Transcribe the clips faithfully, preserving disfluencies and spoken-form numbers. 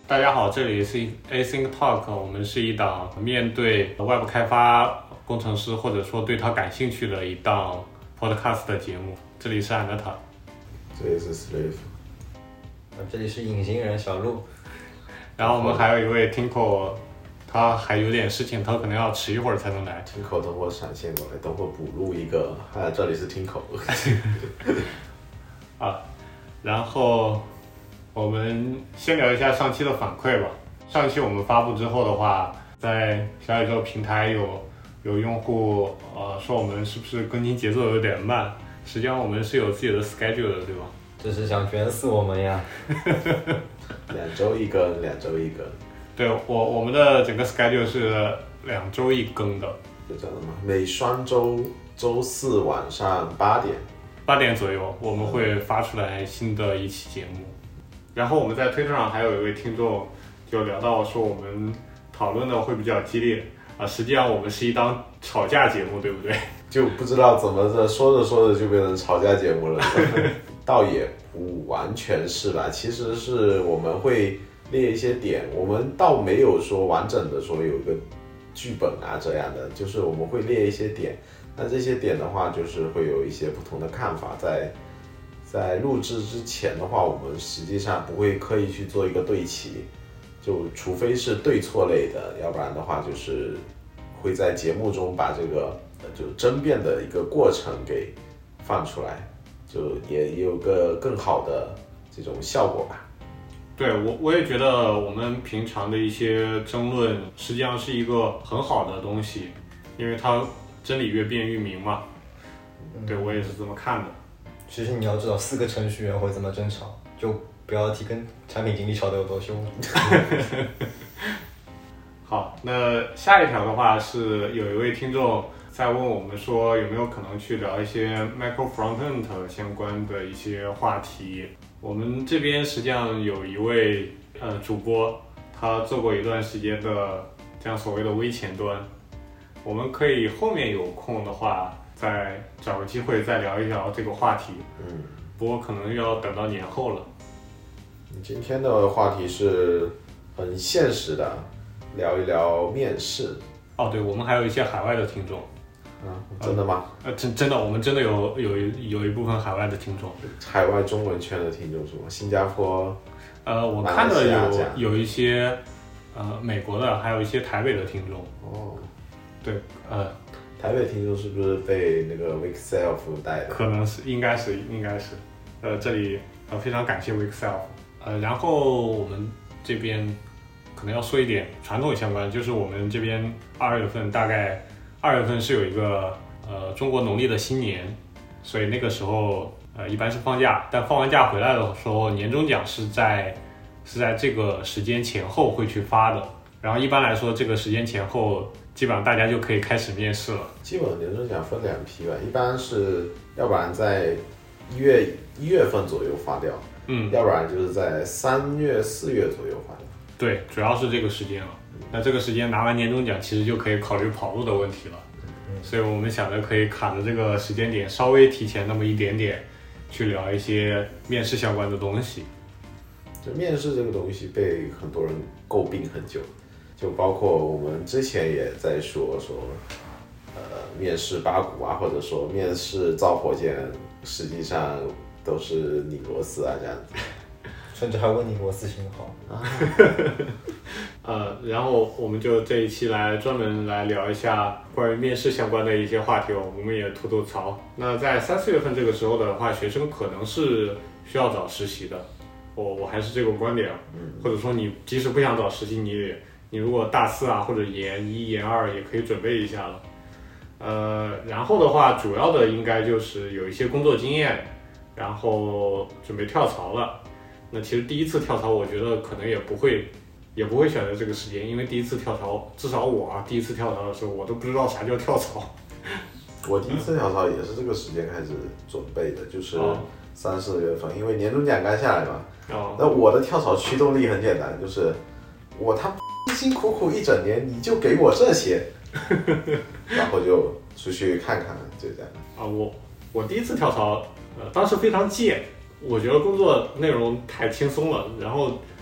大家好，这里是 Async Talk， 我们是一档面对 Web 开发工程师或者说对他感兴趣的一档 Podcast 的节目。这里是 Anata， 这里是 Slave， 这里是隐形人小鹿。 然后我们还有一位 Tinko， 他还有点事情，他可能要迟一会儿才能来。 Tinko 等会闪现过来，等会补录一个。啊，这里是 Tinko。 啊，然后我们先聊一下上期的反馈吧。上期我们发布之后的话，在小宇宙平台有有用户呃说我们是不是更新节奏有点慢？实际上我们是有自己的 schedule 的，对吧？ 这是想卷死我们呀！ 两周一更，两周一更。 对，我我们的整个 schedule 是两周一更的， 就这样的吗？每双周周四晚上八点， 八点左右我们会发出来新的一期节目。然后我们在推特上还有一位听众就聊到说我们讨论的会比较激烈啊，实际上我们是一档吵架节目，对不对？ 就不知道怎么着说着说着就变成吵架节目了。倒也不完全是吧，其实是我们会列一些点，我们倒没有说完整的说有一个剧本啊这样的，就是我们会列一些点，那这些点的话就是会有一些不同的看法，在在录制之前的话，我们实际上不会刻意去做一个对齐，就除非是对错类的，要不然的话就是会在节目中把这个就争辩的一个过程给放出来，就也有个更好的这种效果吧。 对，我我也觉得我们平常的一些争论实际上是一个很好的东西，因为它真理越辩愈明嘛。对，我也是这么看的。 其实你要知道，四个程序员会怎么争吵，就不要提跟产品经理吵得有多凶。 好，那下一条的话是有一位听众在问我们说有没有可能去聊一些 Micro Frontend 相关的一些话题。我们这边实际上有一位呃主播，他做过一段时间的这样所谓的微前端，我们可以后面有空的话再找个机会再聊一聊这个话题。 嗯， 不过可能要等到年后了。 今天的话题是很现实的，聊一聊面试。 哦，对，我们还有一些海外的听众。 啊，真的吗？ 呃，真真的，我们真的有有有一部分海外的听众， 海外中文圈的听众是吗？新加坡， 呃，我看的有有一些呃美国的，还有一些台北的听众。 哦， 对，呃， 台北听众是不是被那个 Weekself 带的？ 可能是，应该是，应该是。呃，这里呃非常感谢 Weekself。呃，然后我们这边可能要说一点传统相关，就是我们这边二月份大概。二月份是有一个呃中国农历的新年，所以那个时候呃一般是放假，但放完假回来的时候，年终奖是在是在这个时间前后会去发的。然后一般来说，这个时间前后基本上大家就可以开始面试了。 基本年终奖分两批吧，一般是要不然在一月一月份左右发掉， 嗯， 要不然就是在三月四月左右发掉。 对，主要是这个时间了。那这个时间拿完年终奖，其实就可以考虑跑路的问题了。所以我们想着可以卡着这个时间点，稍微提前那么一点点，去聊一些面试相关的东西。 就面试这个东西被很多人诟病很久，就包括我们之前也在说说，呃，面试八股啊，或者说面试造火箭，实际上都是拧螺丝啊这样子。 甚至还问你螺丝型号啊， 呃，然后我们就这一期来专门来聊一下关于面试相关的一些话题哦，我们也吐吐槽。那在三四月份这个时候的话，学生可能是需要找实习的，我我还是这个观点，嗯，或者说你即使不想找实习，你也你如果大四啊或者研一研二也可以准备一下了。呃，然后的话，主要的应该就是有一些工作经验，然后准备跳槽了。那其实第一次跳槽，我觉得可能也不会，也不会选择这个时间，因为第一次跳槽，至少我啊，第一次跳槽的时候，我都不知道啥叫跳槽。 我第一次跳槽也是这个时间开始准备的，就是三四月份，因为年终奖刚下来嘛。哦。那我的跳槽驱动力很简单，就是我他辛辛苦苦一整年，你就给我这些，然后就出去看看，就这样。 啊，我我第一次跳槽，呃，当时非常贱。我觉得工作内容太轻松了，然后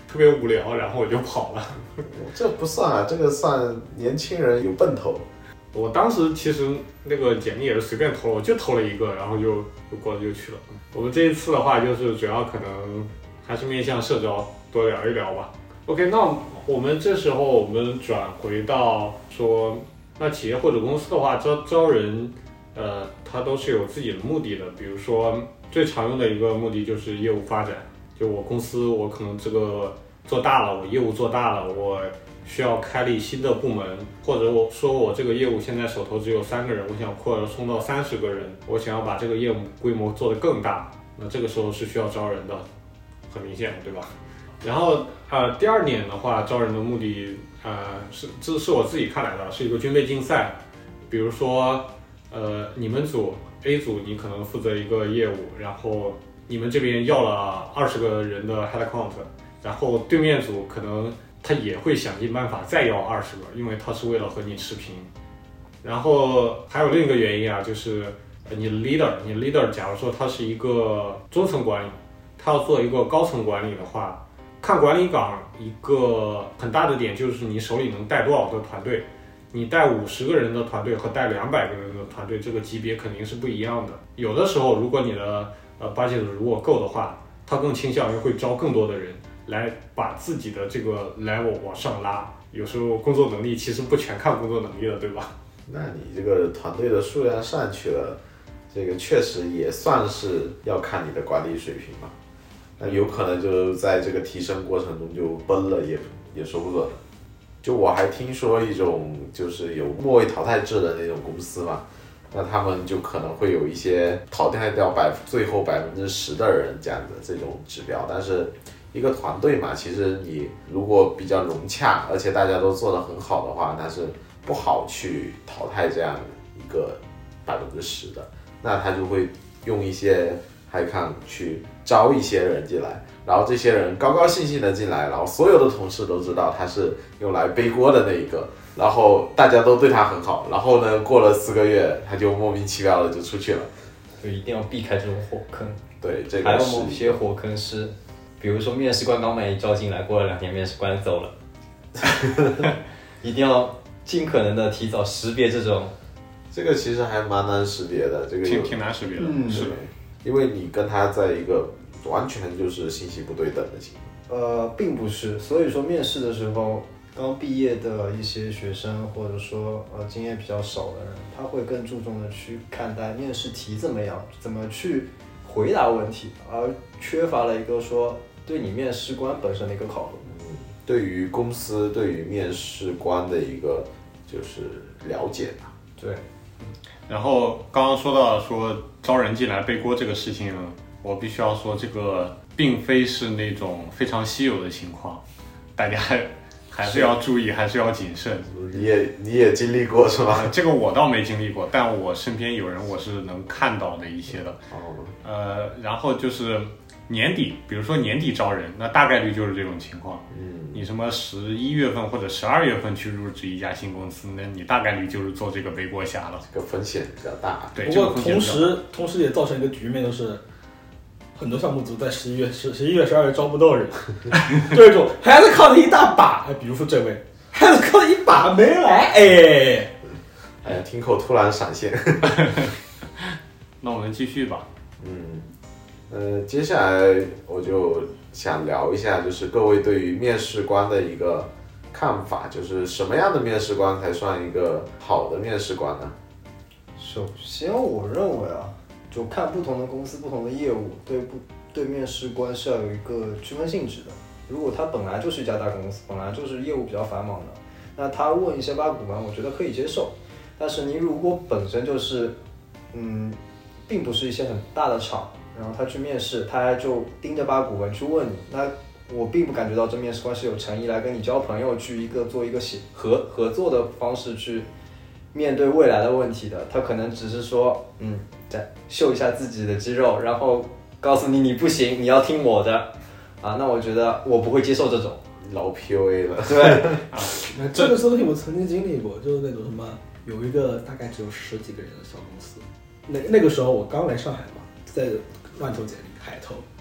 特别无聊，然后我就跑了。 这不算啊，这个算年轻人有奔头。 我当时其实那个简历也是随便投了，我就投了一个，然后就就过了就去了。我们这一次的话，就是主要可能还是面向社招多聊一聊吧。OK， 那我们这时候我们转回到说，那企业或者公司的话，招招人，呃，它都是有自己的目的的。比如说最常用的一个目的就是业务发展，就我公司我可能这个做大了，我业务做大了，我需要开立新的部门，或者我说我这个业务现在手头只有三个人，我想扩充到三十个人，我想要把这个业务规模做得更大，那这个时候是需要招人的，很明显，对吧？然后呃，第二点的话，招人的目的呃是这是我自己看来的，是一个军备竞赛。比如说呃，你们组 A 组你可能负责一个业务，然后你们这边要了二十个人的 head count， 然后对面组可能他也会想尽办法再要二十个，因为他是为了和你持平。然后还有另一个原因啊，就是你的 leader， 你 leader 假如说他是一个中层管理，他要做一个高层管理的话，看管理岗一个很大的点就是你手里能带多少个团队。你带五十个人的团队和带两百个人的团队，这个级别肯定是不一样的。有的时候，如果你的呃 budget 如果够的话，他更倾向于会招更多的人。来把自己的这个 level 往上拉，有时候工作能力其实不全看工作能力了，对吧？ 那你这个团队的数量上去了，这个确实也算是要看你的管理水平嘛。那有可能就在这个提升过程中就崩了，也也说不准。就我还听说一种就是有末位淘汰制的那种公司嘛，那他们就可能会有一些淘汰掉百最后百分之十的人这样的这种指标，但是。一个团队嘛，其实你如果比较融洽，而且大家都做得很好的话，那是不好去淘汰这样一个百分之十的。那他就会用一些 high count 去招一些人进来，然后这些人高高兴兴的进来，然后所有的同事都知道他是用来背锅的那一个，然后大家都对他很好，然后呢，过了四个月，他就莫名其妙的就出去了。 所以一定要避开这种火坑。 对，这个还有某些火坑是。比如说面试官刚被招进来，过了两年面试官走了，一定要尽可能的提早识别这种。 这个其实还蛮难识别的，这个挺挺难识别的，嗯、是的， 因为你跟他在一个完全就是信息不对等的情况。呃，并不是，所以说面试的时候，刚毕业的一些学生或者说呃经验比较少的人，他会更注重的去看待面试题怎么样，怎么去回答问题，而缺乏了一个说对你面试官本身的一个考核。 嗯，对于公司对于面试官的一个就是了解吧。 对。 然后刚刚说到说招人进来背锅这个事情，我必须要说这个并非是那种非常稀有的情况，大家还是要注意，还是要谨慎。 你也你也经历过是吧？ 这个我倒没经历过，但我身边有人我是能看到的一些的。 哦。 呃，然后就是年底，比如说年底招人，那大概率就是这种情况。 嗯。 你什么十一月份或者十二月份去入职一家新公司，那你大概率就是做这个背锅侠了。 这个风险比较大。 对。 不过同时同时也造成一个局面，就是很多项目组在十一月、十十一月、十二月招不到人，这种还是靠的一大把。哎，比如说这位，还是靠的一把没来，哎， 哎，听口突然闪现。 那我们继续吧。 嗯，呃，接下来我就想聊一下，就是各位对于面试官的一个看法，就是什么样的面试官才算一个好的面试官呢？ 首先，我认为啊。就看不同的公司、不同的业务，对不对面试官是要有一个区分性质的。如果他本来就是一家大公司，本来就是业务比较繁忙的，那他问一些八股文，我觉得可以接受。但是你如果本身就是，嗯，并不是一些很大的厂，然后他去面试，他就盯着八股文去问你，那我并不感觉到这面试官是有诚意来跟你交朋友，去一个做一个合合作的方式去面对未来的问题的。他可能只是说，嗯。再秀一下自己的肌肉，然后告诉你你不行，你要听我的啊！那我觉得我不会接受这种老 P U A 了。 对， 啊，这个东西我曾经经历过，就是那种什么，有一个大概只有十几个人的小公司，那那个时候我刚来上海嘛，在乱投简历，海投，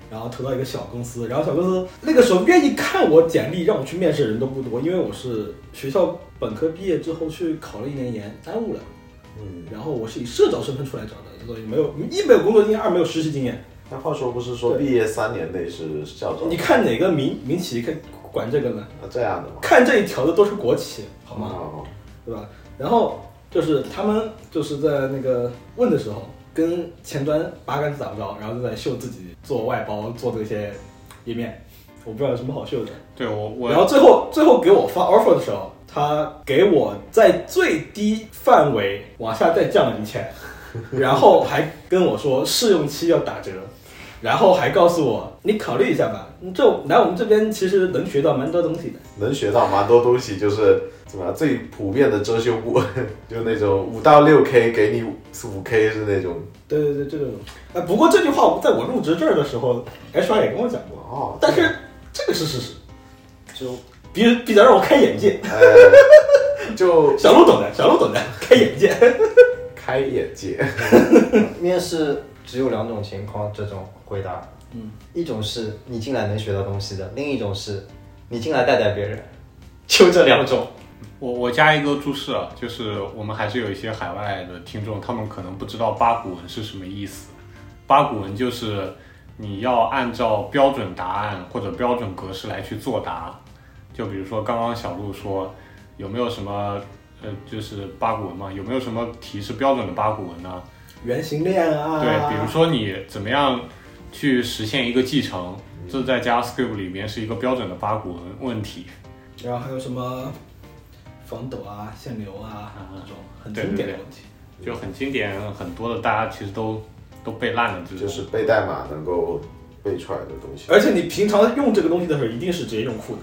然后投到一个小公司，然后小公司那个时候愿意看我简历让我去面试的人都不多，因为我是学校本科毕业之后去考了一年研，耽误了。 嗯， 然后我是以社招身份出来找的，所以没有一没有工作经验，二没有实习经验。 那话说不是说毕业三年内是校招？ 你看哪个民民企可以管这个呢？ 啊，这样的吗？ 看这一条的都是国企，好吗？ 哦， 对吧？然后就是他们就是在那个问的时候，跟前端八竿子打不着，然后就在秀自己做外包做这些页面，我不知道有什么好秀的。 对我我， 然后最后最后给我发 offer 的时候，他给我在最低范围往下再降了一千，然后还跟我说试用期要打折，然后还告诉我你考虑一下吧，你这来我们这边其实能学到蛮多东西的， 能学到蛮多东西，就是怎么最普遍的遮羞布，就那种五到六 K 给你五 K 是那种。 对对对，这种。哎，不过这句话在我入职这儿的时候 ，H R 也跟我讲过， 哦， 但是这个是事实，就比比较让我开眼界。 呃，就小鹿懂的，小鹿懂的，开眼界。 开眼界。 面试只有两种情况，这种回答， 嗯， 一种是你进来能学到东西的，另一种是你进来带带别人，就这两种。 我我加一个注释啊，就是我们还是有一些海外的听众，他们可能不知道八股文是什么意思。八股文就是你要按照标准答案或者标准格式来去作答。就比如说刚刚小鹿说有没有什么呃就是八股文嘛，有没有什么题是标准的八股文呢？ 原型链啊， 对，比如说你怎么样去实现一个继承，这在 JavaScript 里面是一个标准的八股文问题。 然后还有什么防抖啊、限流啊这种很经典的问题， 对对对，就很经典，很多的大家其实都都背烂了，这种就是背代码能够背出来的东西。 而且你平常用这个东西的时候，一定是直接用库的。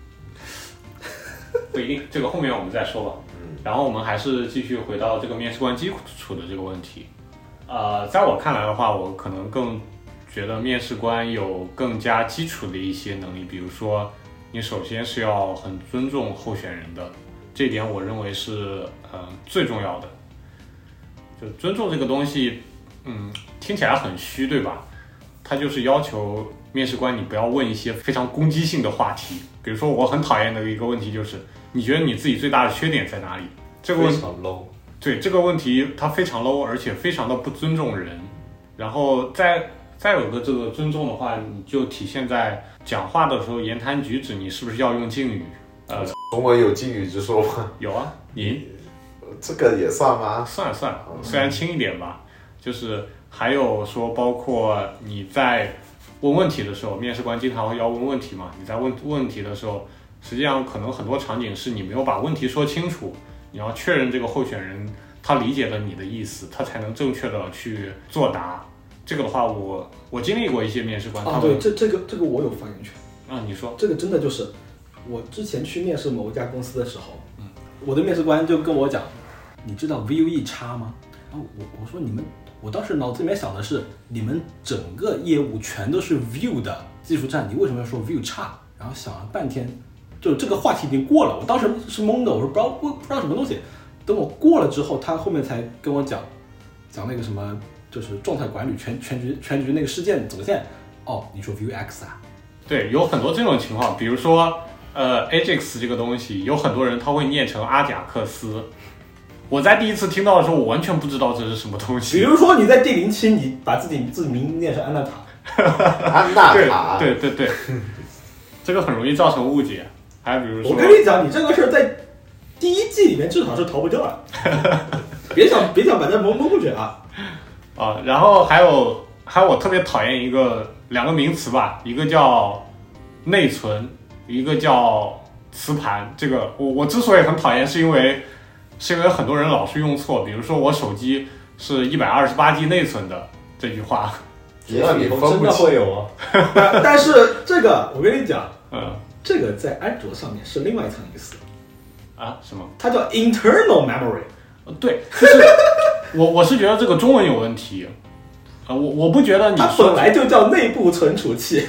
不一定，这个后面我们再说吧。 嗯， 然后我们还是继续回到这个面试官基础的这个问题。呃，在我看来的话，我可能更觉得面试官有更加基础的一些能力，比如说你首先是要很尊重候选人的，这点我认为是呃最重要的。就尊重这个东西，嗯，听起来很虚，对吧？它就是要求面试官你不要问一些非常攻击性的话题，比如说我很讨厌的一个问题就是，你觉得你自己最大的缺点在哪里？这个问非常 low。 对，这个问题它非常 low， 而且非常的不尊重人。然后再再有个这个尊重的话，你就体现在讲话的时候言谈举止，你是不是要用敬语？呃， 中文有敬语之说吗？ 有啊，你这个也算吗？ 算算，虽然轻一点吧。就是还有说，包括你在问问题的时候，面试官经常会要问问题嘛。你在问问题的时候，实际上可能很多场景是你没有把问题说清楚，你要确认这个候选人他理解了你的意思，他才能正确的去作答。这个的话，我我经历过一些面试官， 啊，对，这这个这个我有发言权啊。你说这个真的就是我之前去面试某一家公司的时候，嗯，我的面试官就跟我讲，你知道 Vue 差吗？然后我我说你们，我当时脑子里面想的是，你们整个业务全都是 Vue 的技术栈，你为什么要说 Vue 差？然后想了半天，就这个话题已经过了，我当时是懵的，我说不知道不不知道什么东西。等我过了之后，他后面才跟我讲，讲那个什么，就是状态管理全全局全局那个事件走线。哦，你说 Vue X 啊？ 对，有很多这种情况，比如说呃 Ajax 这个东西，有很多人他会念成阿贾克斯。我在第一次听到的时候，我完全不知道这是什么东西。 比如说你在第零期，你把自己自己名念成安娜塔， 安娜塔， 对对对对，这个很容易造成误解。还有比如说， 我跟你讲，你这个事儿在第一季里面至少是逃不掉了，别想别想把这蒙蒙过去啊！ 啊，然后还有还有我特别讨厌一个两个名词吧，一个叫内存，一个叫磁盘。这个我我之所以很讨厌，是因为是因为很多人老是用错，比如说我手机是一百二十八 G 内存的这句话， 也让你分真的不清。 会有啊。 但但是这个我跟你讲， 嗯这个在安卓上面是另外一层意思， 啊什么？ 它叫 internal memory。 对，就是我我是觉得这个中文有问题，啊、呃、我我不觉得你它说本来就叫内部存储器，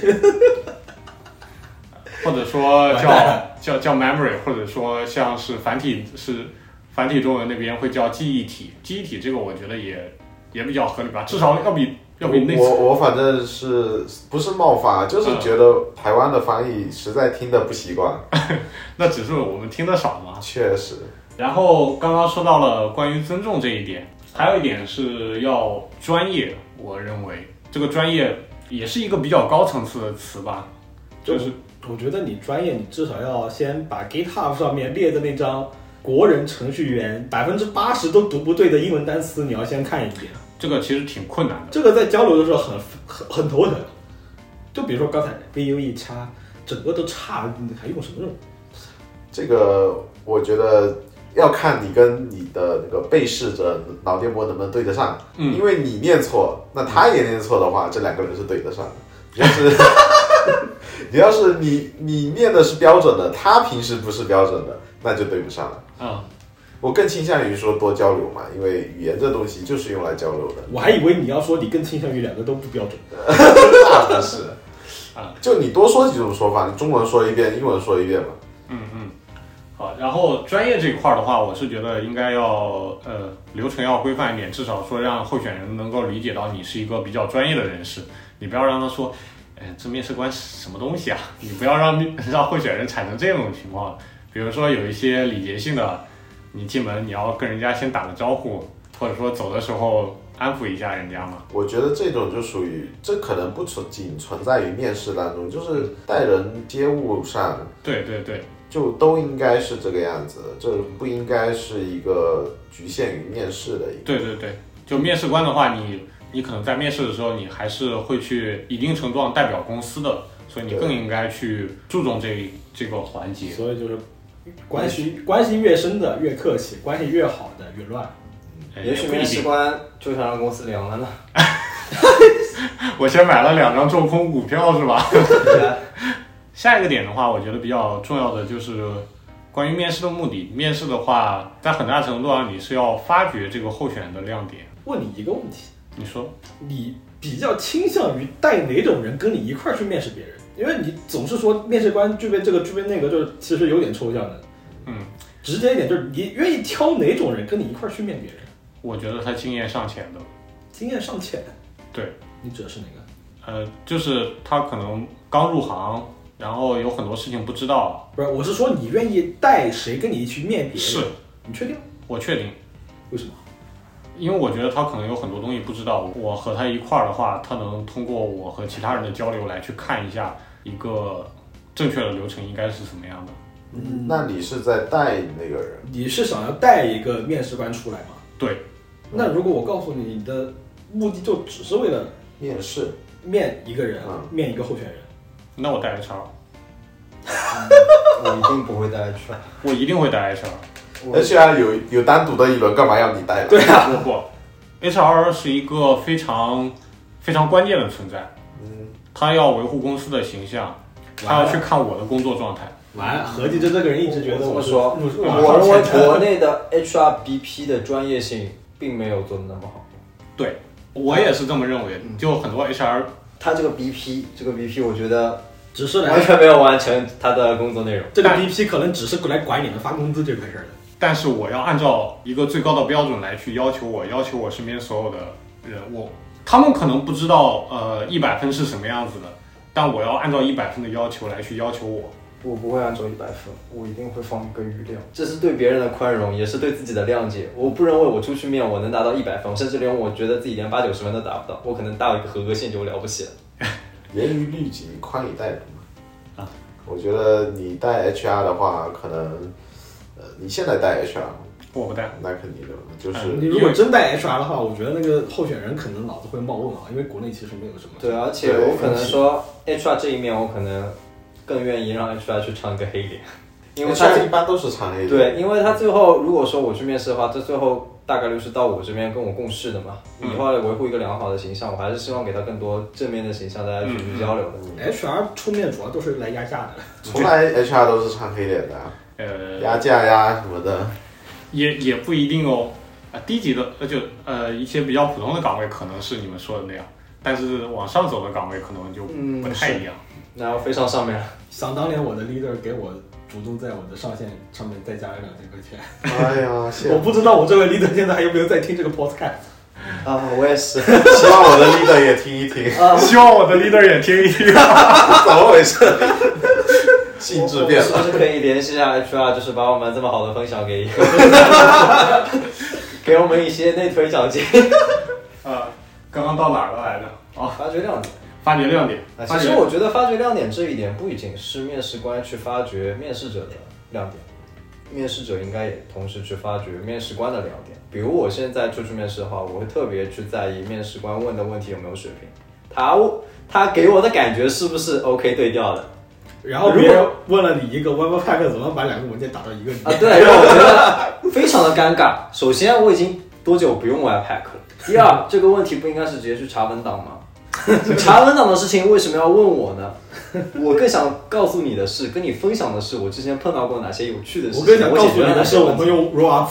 或者说叫叫叫 memory， 或者说像是繁体是繁体中文那边会叫记忆体，记忆体这个我觉得也也比较合理吧，至少要比要比内我我反正是不是冒犯，就是觉得台湾的翻译实在听得不习惯。 那只是我们听得少嘛。 确实。 然后刚刚说到了关于尊重这一点，还有一点是要专业。我认为这个专业也是一个比较高层次的词吧，就是我觉得你专业，你至少要先把 GitHub 上面列的那张国人程序员百分之八十都读不对的英文单词，你要先看一遍。 这个其实挺困难的， 这个在交流的时候很很很头疼。就比如说刚才 V U E 叉，整个都差，你还用什么用？ 这个我觉得要看你跟你的那个被试者脑电波能不能对得上。嗯，因为你念错，那他也念错的话，这两个人是对得上的。要是你要是你你念的是标准的，他平时不是标准的，那就对不上了。 嗯。 我更倾向于说多交流嘛，因为语言这东西就是用来交流的。 我还以为你要说你更倾向于两个都不标准。 那不是啊， 就你多说几种说法，你中文说一遍，英文说一遍嘛。 嗯嗯。好，然后专业这一块的话，我是觉得应该要呃流程要规范一点，至少说让候选人能够理解到你是一个比较专业的人士，你不要让他说，哎，这面试官什么东西啊？你不要让让候选人产生这种情况。比如说有一些礼节性的。你进门你要跟人家先打个招呼，或者说走的时候安抚一下人家嘛。 我觉得这种就属于，这可能不存仅存在于面试当中，就是待人接物上， 对对对， 就都应该是这个样子，这不应该是一个局限于面试的一个。 对对对，就面试官的话，你你可能在面试的时候，你还是会去一定程度上代表公司的，所以你更应该去注重这这个环节。 所以就是。关系关系越深的越客气，关系越好的越乱。 也许面试官就想让公司凉了呢。 我先买了两张做空股票是吧？下一个点的话，我觉得比较重要的就是关于面试的目的。面试的话，在很大程度上你是要发掘这个候选人的亮点。 问你一个问题， 你说你比较倾向于带哪种人跟你一块去面试别人？因为你总是说面试官具备这个具备那个，就是其实有点抽象的。 嗯， 直接一点就是你愿意挑哪种人跟你一块去面别人？ 我觉得他经验尚浅的。 经验尚浅？ 对。 你指的是哪个？ 呃，就是他可能刚入行，然后有很多事情不知道。 不是，我是说你愿意带谁跟你一起面别人？ 是。 你确定？ 我确定。 为什么？ 因为我觉得他可能有很多东西不知道，我和他一块儿的话，他能通过我和其他人的交流来去看一下一个正确的流程应该是什么样的。 嗯，那你是在带那个人？ 你是想要带一个面试官出来吗？ 对。 那如果我告诉你，你的目的就只是为了面试， 面一个人， 嗯、 面一个候选人， 那我带 H R。 我一定不会带 H R， 我一定会带 H R。 H R 有有单独的一轮，干嘛要你带？ 对啊， 不不 ，H R 是一个非常非常关键的存在。 嗯， 他要维护公司的形象，他要去看我的工作状态。 完，何继珍这个人一直觉得我说， 我认为国内的 H R B P 的专业性并没有做得那么好。 对，我也是这么认为。就很多 H R， 他这个 B P， 这个 B P 我觉得只是完全没有完成他的工作内容。 这个 B P 可能只是来管你们发工资这回事的。 但是我要按照一个最高的标准来去要求我，要求我身边所有的人，我他们可能不知道呃一百分是什么样子的，但我要按照一百分的要求来去要求我。 我不会按照一百分，我一定会放一个余量，这是对别人的宽容，也是对自己的谅解。我不认为我出去面我能达到一百分，甚至连我觉得自己连八九十分都达不到，我可能大一个合格线就了不起了。 严于律己，宽以待人嘛。 啊， 我觉得你带 H R 的话，可能呃你现在带 H R， 我不带， 那肯定的，就是、 嗯、你如果真带 H R 的话，我觉得那个候选人可能脑子会冒问号，因为国内其实没有什么。 对，而且我可能说 H R 这一面，我可能更愿意让 H R 去唱一个黑脸，因为他一般都是唱黑脸。 对，因为他最后如果说我去面试的话，这最后大概率是到我这边跟我共事的嘛， 嗯、 以后要维护一个良好的形象，我还是希望给他更多正面的形象，大家去交流的。 嗯嗯、H R 出面主要都是来压价的， 从来 H R 都是唱黑脸的， 呃， 压价呀什么的， 也也不一定哦。啊，低级的就呃一些比较普通的岗位可能是你们说的那样，但是往上走的岗位可能就不太一样。 嗯然后飞上上面。 想当年我的 leader 给我主动在我的上线上面再加了两千块钱。 哎呀， 我不知道我这位 leader 现在还有没有在听这个 podcast。 啊，我也是。 希望我的 leader 也听一听。 啊， 希望我的 leader 也听一听。 怎么回事？性质变了。 是不是可以联系一下 H R， 就是把我们这么好的分享给给我们一些内推奖金。 呃，刚刚到哪儿了来着？哦， 发掘亮点。 发掘亮点。 啊，其实我觉得发掘亮点这一点不仅仅是面试官去发掘面试者的亮点，面试者应该也同时去发掘面试官的亮点。比如我现在出去面试的话，我会特别去在意面试官问的问题有没有水平，他他给我的感觉是不是 OK 对调的。 然后别人问了你一个 Webpack 怎么把两个文件打到一个里面啊，对，让我觉得非常的尴尬。首先我已经多久不用 Webpack 了？第二，这个问题不应该是直接去查文档吗？查文档的事情为什么要问我呢？我更想告诉你的是，跟你分享的是我之前碰到过哪些有趣的事情。 我更想告诉你的是，我们用 Rollup，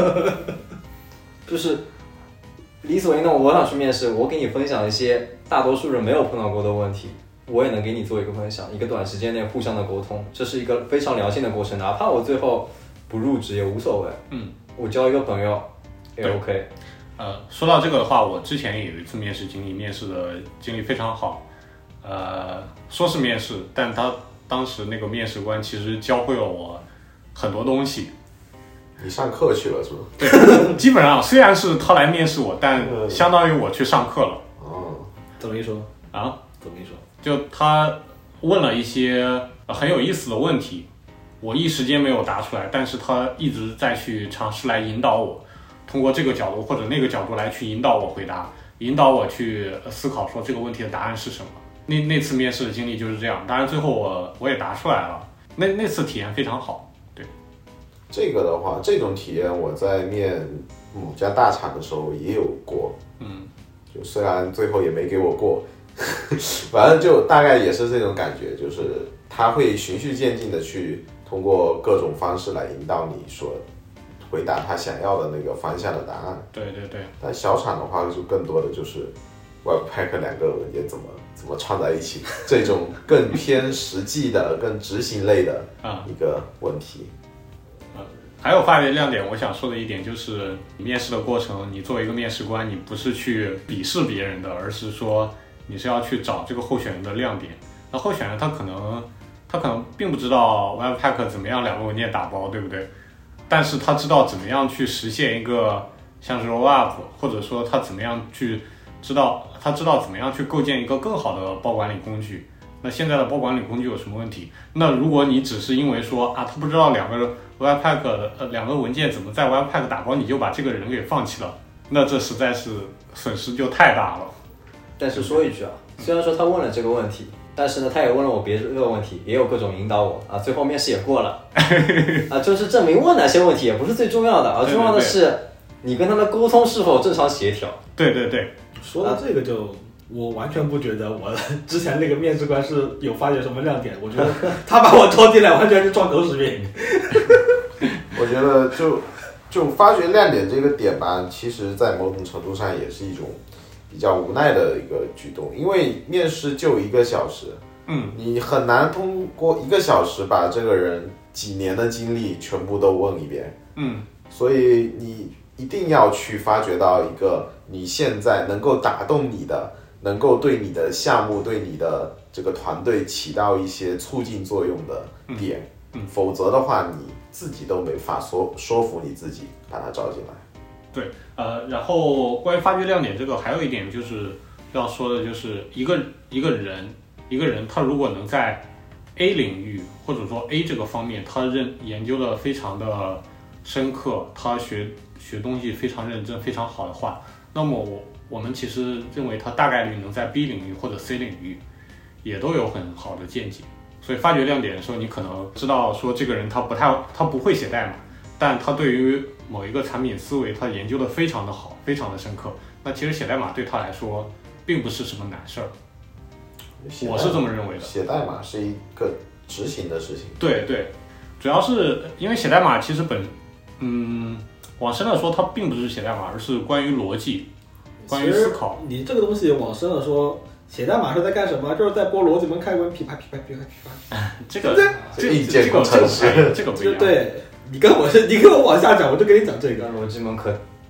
就是理所应当。我想去面试，我给你分享一些大多数人没有碰到过的问题，我也能给你做一个分享，一个短时间内互相的沟通，这是一个非常良性的过程。哪怕我最后不入职也无所谓， 嗯， 我交一个朋友也 OK。 呃，说到这个的话，我之前也有一次面试经历，面试的经历非常好。呃，说是面试，但他当时那个面试官其实教会了我很多东西。 你上课去了是吧？ 对，基本上虽然是他来面试我，但相当于我去上课了。 哦， 怎么一说啊？ 怎么一说？ 就他问了一些很有意思的问题，我一时间没有答出来，但是他一直在去尝试来引导我。通过这个角度或者那个角度来去引导我回答，引导我去思考说这个问题的答案是什么。那那次面试的经历就是这样，当然最后我我也答出来了，那那次体验非常好。对， 这个的话，这种体验我在面某家大厂的时候也有过， 嗯， 就虽然最后也没给我过，反正就大概也是这种感觉，就是他会循序渐进的去通过各种方式来引导你说。回答他想要的那个方向的答案。 对对对。 但小厂的话，就更多的就是 Webpack 两个文件怎么怎么串在一起，这种更偏实际的、更执行类的一个问题。 嗯，还有发掘亮点，我想说的一点就是，你面试的过程，你作为一个面试官，你不是去鄙视别人的，而是说你是要去找这个候选人的亮点。那候选人他可能他可能并不知道 Webpack 怎么样两个文件打包，对不对？但是他知道怎么样去实现一个像是 Rollup， 或者说他怎么样去知道他知道怎么样去构建一个更好的包管理工具。那现在的包管理工具有什么问题？那如果你只是因为说啊，他不知道两个 Webpack 呃两个文件怎么在 Webpack 打包，你就把这个人给放弃了，那这实在是损失就太大了。 但是说一句啊，虽然说他问了这个问题。但是呢，他也问了我别的问题，也有各种引导我啊，最后面试也过了啊，就是证明问哪些问题也不是最重要的，而重要的是你跟他的沟通是否正常协调。 对对对， 说到这个就，我完全不觉得我之前那个面试官是有发掘什么亮点，我觉得他把我招进来完全是撞狗屎运。 我觉得就就发掘亮点这个点吧，其实在某种程度上也是一种。比较无奈的一个举动，因为面试就一个小时， 嗯， 你很难通过一个小时把这个人几年的经历全部都问一遍， 嗯， 所以你一定要去发掘到一个你现在能够打动你的，能够对你的项目、对你的这个团队起到一些促进作用的点， 嗯嗯、 否则的话，你自己都没法说说服你自己把他招进来。 对，呃，然后关于发掘亮点这个，还有一点就是要说的，就是一个一个人，一个人他如果能在 A 领域或者说 A 这个方面，他认研究的非常的深刻，他学学东西非常认真、非常好的话，那么我我们其实认为他大概率能在 B 领域或者 C 领域也都有很好的见解。所以发掘亮点的时候，你可能知道说这个人他不太他不会写代码，但他对于某一个产品思维他研究的非常的好，非常的深刻，那其实写代码对他来说并不是什么难事儿，我是这么认为的。 写代码是一个执行的事情。 对对，主要是因为写代码其实本嗯往深了说它并不是写代码，而是关于逻辑，关于思考。 你这个东西往深了说，写代码是在干什么？就是在拨逻辑门开关，噼啪噼啪噼啪噼啪。 这个这硬件工程师， 这个不一样。 对，你跟我是，你跟我往下讲，我就跟你讲这个逻辑门可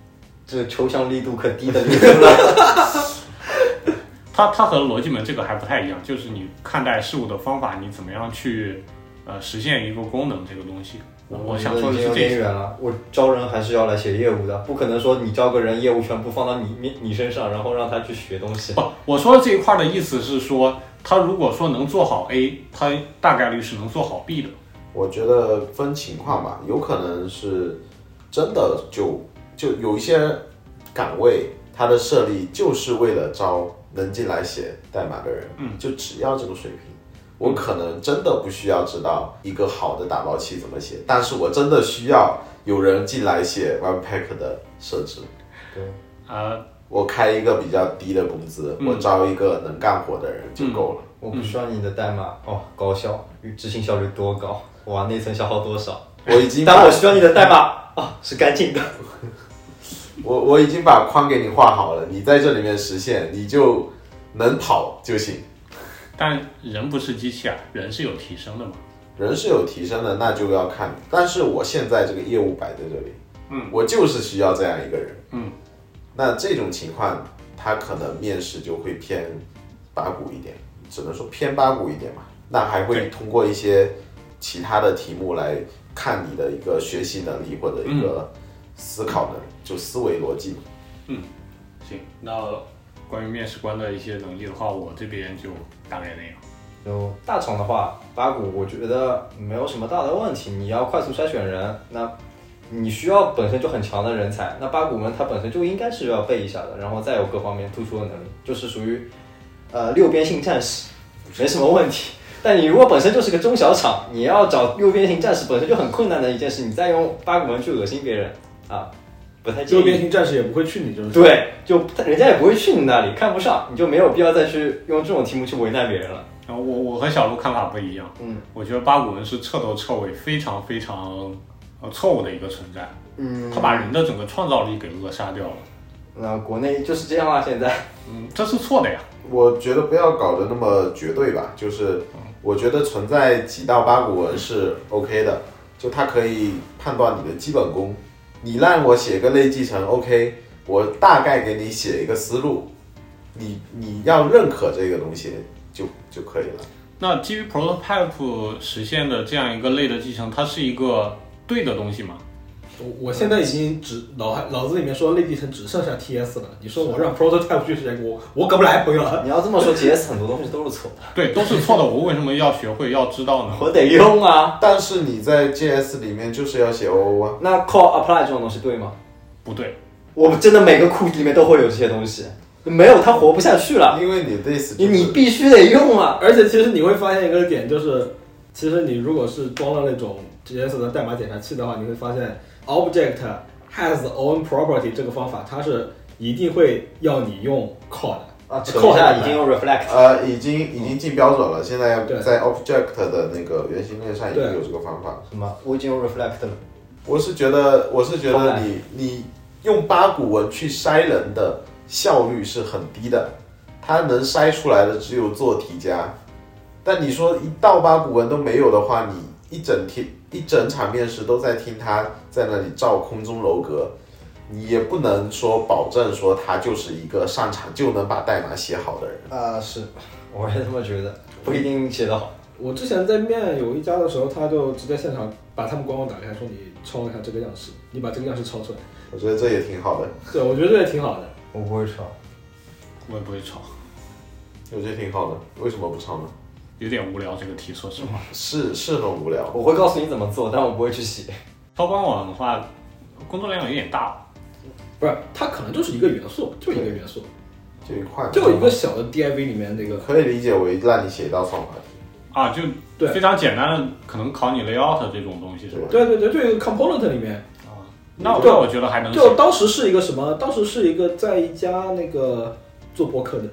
这抽象力度可低的地方了。 它它和逻辑门这个还不太一样，就是你看待事物的方法，你怎么样去呃实现一个功能这个东西。我我想说的是有这些。 点远了，我招人还是要来写业务的，不可能说你招个人业务全部放到你你你身上，然后让他去学东西。 不，我说的这一块的意思是说，他如果说能做好 A， 他大概率是能做好 B 的。 我觉得分情况吧，有可能是真的就就有一些岗位，它的设立就是为了招能进来写代码的人， 嗯， 就只要这个水平。我可能真的不需要知道一个好的打包器怎么写，但是我真的需要有人进来写 Webpack 的设置。 对， 呃， 我开一个比较低的工资， 嗯、 我招一个能干活的人就够了。 嗯、我不需要你的代码哦，高效，执行效率多高，哇，内存消耗多少？ 我已经， 但我需要你的代码哦，是干净的。 我我已经把框给你画好了，你在这里面实现，你就能跑就行。 但人不是机器啊，人是有提升的嘛。 人是有提升的，那就要看。但是我现在这个业务摆在这里， 嗯， 我就是需要这样一个人， 嗯， 那这种情况，他可能面试就会偏八股一点，只能说偏八股一点嘛。那还会通过一些其他的题目来看你的一个学习能力或者一个思考能力，嗯、就思维逻辑。 嗯，行，那关于面试官的一些能力的话，我这边就大概那样。 就大厂的话，八股我觉得没有什么大的问题。你要快速筛选人，那你需要本身就很强的人才，那八股门它本身就应该是要背一下的，然后再有各方面突出的能力，就是属于呃六边形战士，没什么问题。但你如果本身就是个中小厂，你要找六边形战士本身就很困难的一件事，你再用八股门去恶心别人啊，不太建议。 六边形战士也不会去你这种。 对，就人家也不会去你那里，看不上，你就没有必要再去用这种题目去为难别人了。 然后我我和小鹿看法不一样， 嗯， 我觉得八股文是彻头彻尾非常非常呃错误的一个存在， 嗯， 他把人的整个创造力给扼杀掉了。 那国内就是这样啊，现在， 嗯，这是错的呀。 我觉得不要搞得那么绝对吧，就是我觉得存在几道八股文是 OK 的，就它可以判断你的基本功。你让我写个类继承 OK， 我大概给你写一个思路，你你要认可这个东西就就可以了。 那基于 prototype 实现的这样一个类的继承，它是一个对的东西吗？ 我我现在已经只脑海脑子里面说类继承只剩下 T S 了。你说我让 prototype 去实现，我我搞不来朋友了。 你要这么说 ，J S 很多东西都是错的。 对，都是错的。我为什么要学会要知道呢？ 我得用啊。 但是你在 J S 里面就是要写 O O 啊。 那 call apply 这种东西对吗？ 不对。 我们真的每个库里面都会有这些东西，没有它活不下去了。 因为你 this 你你必须得用啊。 而且其实你会发现一个点，就是其实你如果是装了那种 J S 的代码检查器的话，你会发现 object has own property 这个方法，它是一定会要你用 call 的。 啊，扯一下已经用 reflect， 呃，已经已经进标准了，现在要对在 object 的那个原型链上已经有这个方法。 什么？我已经用 reflect 了。 我是觉得，我是觉得你你用八股文去筛人的效率是很低的，它能筛出来的只有做题家。但你说一道八股文都没有的话，你一整天一整场面试都在听他在那里造空中楼阁。你也不能说保证说他就是一个上场就能把代码写好的人啊、呃，是，我也这么觉得，不一定写得好。 我之前在面有一家的时候，他就直接现场把他们官网打开，说你抄一下这个样式，你把这个样式抄出来。 我觉得这也挺好的。 对，我觉得这也挺好的。 我不会抄， 我也不会抄。 我觉得挺好的，为什么不抄呢？ 有点无聊这个题，说实话。 是是很无聊。 我会告诉你怎么做，但我不会去写。 抄官网的话，工作量有点大。 不是，它可能就是一个元素，就一个元素， 就一块， 就一个小的 D I V 里面那个， 可以理解为让你写一道算法题啊，就对非常简单的，可能考你 layout 这种东西是吧？ 对对对，就一个 component 里面啊，那那我觉得还能写。 就当时是一个什么？当时是一个在一家那个做播客的，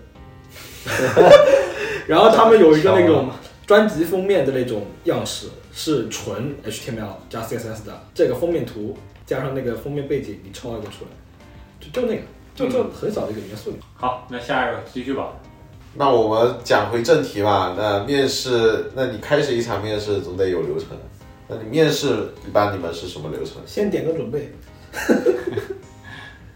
然后他们有一个那种专辑封面的那种样式，是纯 H T M L 加 C S S 的，这个封面图加上那个封面背景，你抄一个出来。就就那个，就就很少的一个元素。 嗯、好，那下一个继续吧。 那我们讲回正题嘛。那面试，那你开始一场面试总得有流程。那你面试一般你们是什么流程？ 先点个准备。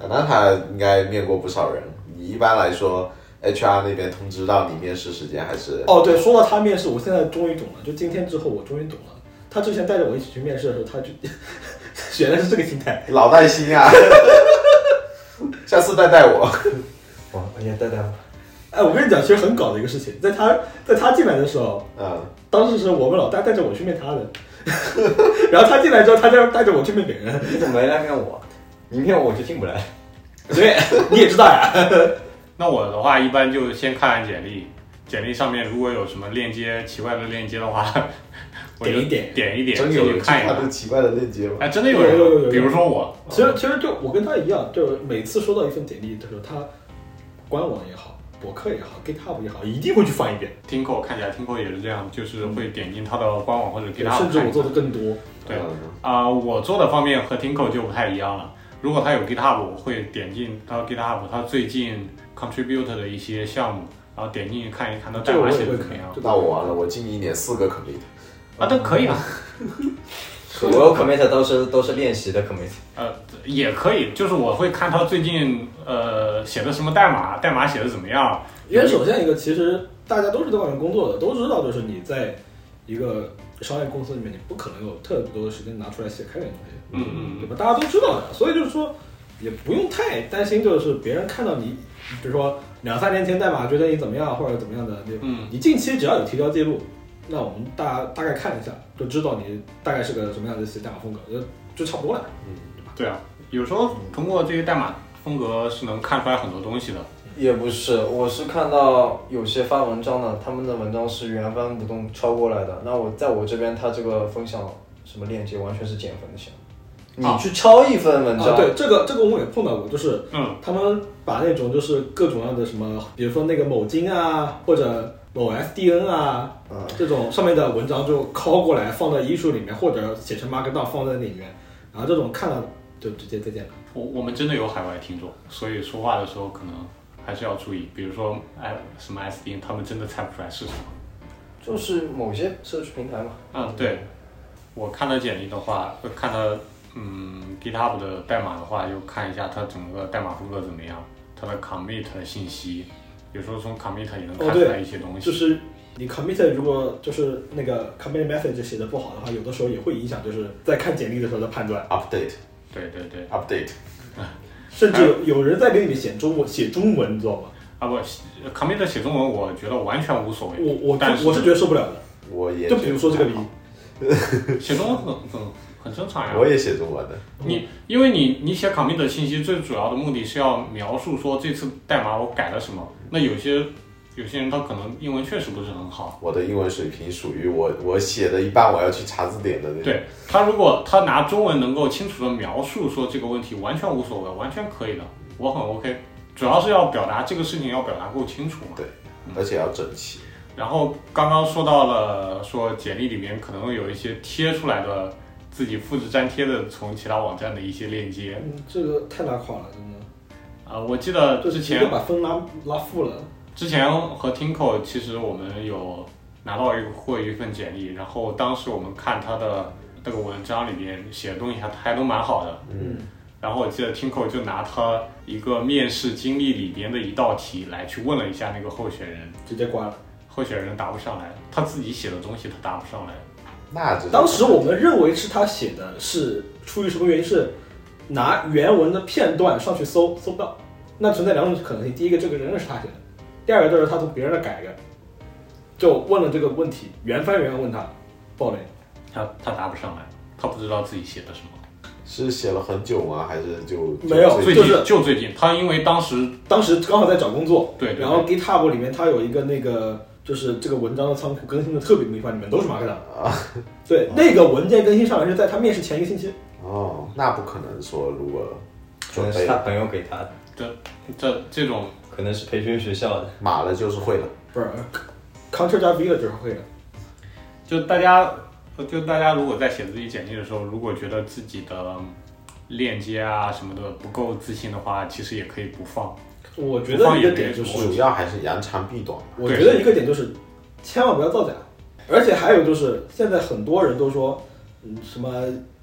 那他应该面过不少人。你一般来说 H R 那边通知到你面试时间还是？ 哦，对，说到他面试，我现在终于懂了。就今天之后，我终于懂了。他之前带着我一起去面试的时候，他就原来是这个心态， 老带新啊！下次带带我。 哇，哎呀，带带我。 哎，我跟你讲，其实很搞的一个事情，在他在他进来的时候， 嗯， 当时是我们老大带着我去面他的，然后他进来之后，他就带着我去面别人。 你怎么没来面我？你面我就进不来。 对，你也知道呀。 那我的话一般就先看看简历，简历上面如果有什么链接奇怪的链接的话，我就点一点点一点， 真有人看一看这奇怪的链接吗？ 哎，真的有人， 有有有有比如说我， 其实其实就我跟他一样，就是每次收到一份简历的时候，他官网也好，博客也好 ，GitHub 也好，一定会去翻一遍。 Tinko 看起来 Tinko 也是这样，就是会点进他的官网或者 GitHub 甚至我做的看一看更多。 对嗯啊、我做的方面和 Tinko 就不太一样了。如果他有 GitHub， 我会点进他 GitHub， 他最近 contribute 的一些项目，然后点进去看一看他代码写的怎么样。 那我完了，我近一年四个 commit。 啊，都可以啊， 所有 commit 都是都是练习的 commit。 呃，也可以，就是我会看他最近呃写的什么代码，代码写的怎么样。 因为首先一个，其实大家都是在外面工作的，都知道，就是你在一个商业公司里面，你不可能有特别多的时间拿出来写开源的东西， 嗯嗯对吧？大家都知道的，所以就是说，也不用太担心，就是别人看到你，比如说两三年前代码觉得你怎么样或者怎么样的，你嗯你近期只要有提交记录，那我们大大概看一下，就知道你大概是个什么样的写代码风格，就就差不多了。 嗯， 对啊，有时候通过这些代码风格是能看出来很多东西的。 也不是，我是看到有些发文章的，他们的文章是原封不动抄过来的。那我在我这边，他这个分享什么链接完全是减分的项目。 啊你去抄一份文章， 啊，对，这个这个我们也碰到过，就是嗯， 他们把那种就是各种样的什么，比如说那个某金啊，或者某 S D N 啊， 嗯这种上面的文章就拷过来放在 issue 里面，或者写成 markdown 放在那里面，然后这种看了就直接再见了。 我我们真的有海外听众，所以说话的时候可能还是要注意，比如说哎什么 S D N， 他们真的猜不出来是什么。 就是某些社区平台嘛。 嗯，对，我看到简历的话，会看到嗯 GitHub 的代码的话，就看一下它整个代码风格怎么样，它的 commit 信息，有时候从 commit 也能看出来一些东西。 就是你 commit 如果就是那个 commit message 写的不好的话，有的时候也会影响就是在看简历的时候的判断。 update 对对对， update。 甚至有有人在那里面写中文写中文，你知道吗？ 啊不，commit 写中文，我觉得完全无所谓。 我我但是我是觉得受不了的。 我也就比如说这个例， 写中文很很很正常呀。 我也写中文的。 你因为你你写 commit 的信息最主要的目的是要描述说这次代码我改了什么。那有些有些人他可能英文确实不是很好， 我的英文水平属于我我写的一半我要去查字典的那种。 对他如果他拿中文能够清楚的描述说这个问题，完全无所谓，完全可以的，我很 OK。主要是要表达这个事情要表达够清楚嘛。 对，而且要整齐。 然后刚刚说到了说简历里面可能有一些贴出来的自己复制粘贴的从其他网站的一些链接。 嗯，这个太拉垮了，真的。 啊、呃，我记得之前就把分拉拉负了。 之前和 Tinko 其实我们有拿到一过一份简历，然后当时我们看他的那个文章里面写的东西还还都蛮好的。 嗯。 然后我记得 Tinko 就拿他一个面试经历里边的一道题来去问了一下那个候选人， 直接关了。 候选人答不上来，他自己写的东西他答不上来。 那这当时我们认为是他写的，是出于什么原因？是拿原文的片段上去搜，搜不到。那存在两种可能性：第一个，这个人是他写的；第二个就是他从别人那改的。就问了这个问题，原翻原问他，爆雷。 他他答不上来，他不知道自己写的什么。 是写了很久吗？还是就没有最近、 就是、 就最近，他因为当时当时刚好在找工作， 对对对， 然后 GitHub 里面他有一个那个。就是这个文章的仓库更新的特别频繁，里面都是 markdown 啊。对，那个文件更新上来是在他面试前一个星期。 哦，那不可能说如果可能是他朋友给他的。 这这这种可能是培训学校的。 码了就是会了， 不是 Ctrl 加 V 了就是会了。 就大家就大家如果在写自己简历的时候，如果觉得自己的链接啊什么的不够自信的话，其实也可以不放。 我觉得一个点就是， 主要还是扬长避短。 我觉得一个点就是，千万不要造假。而且还有就是，现在很多人都说，嗯，什么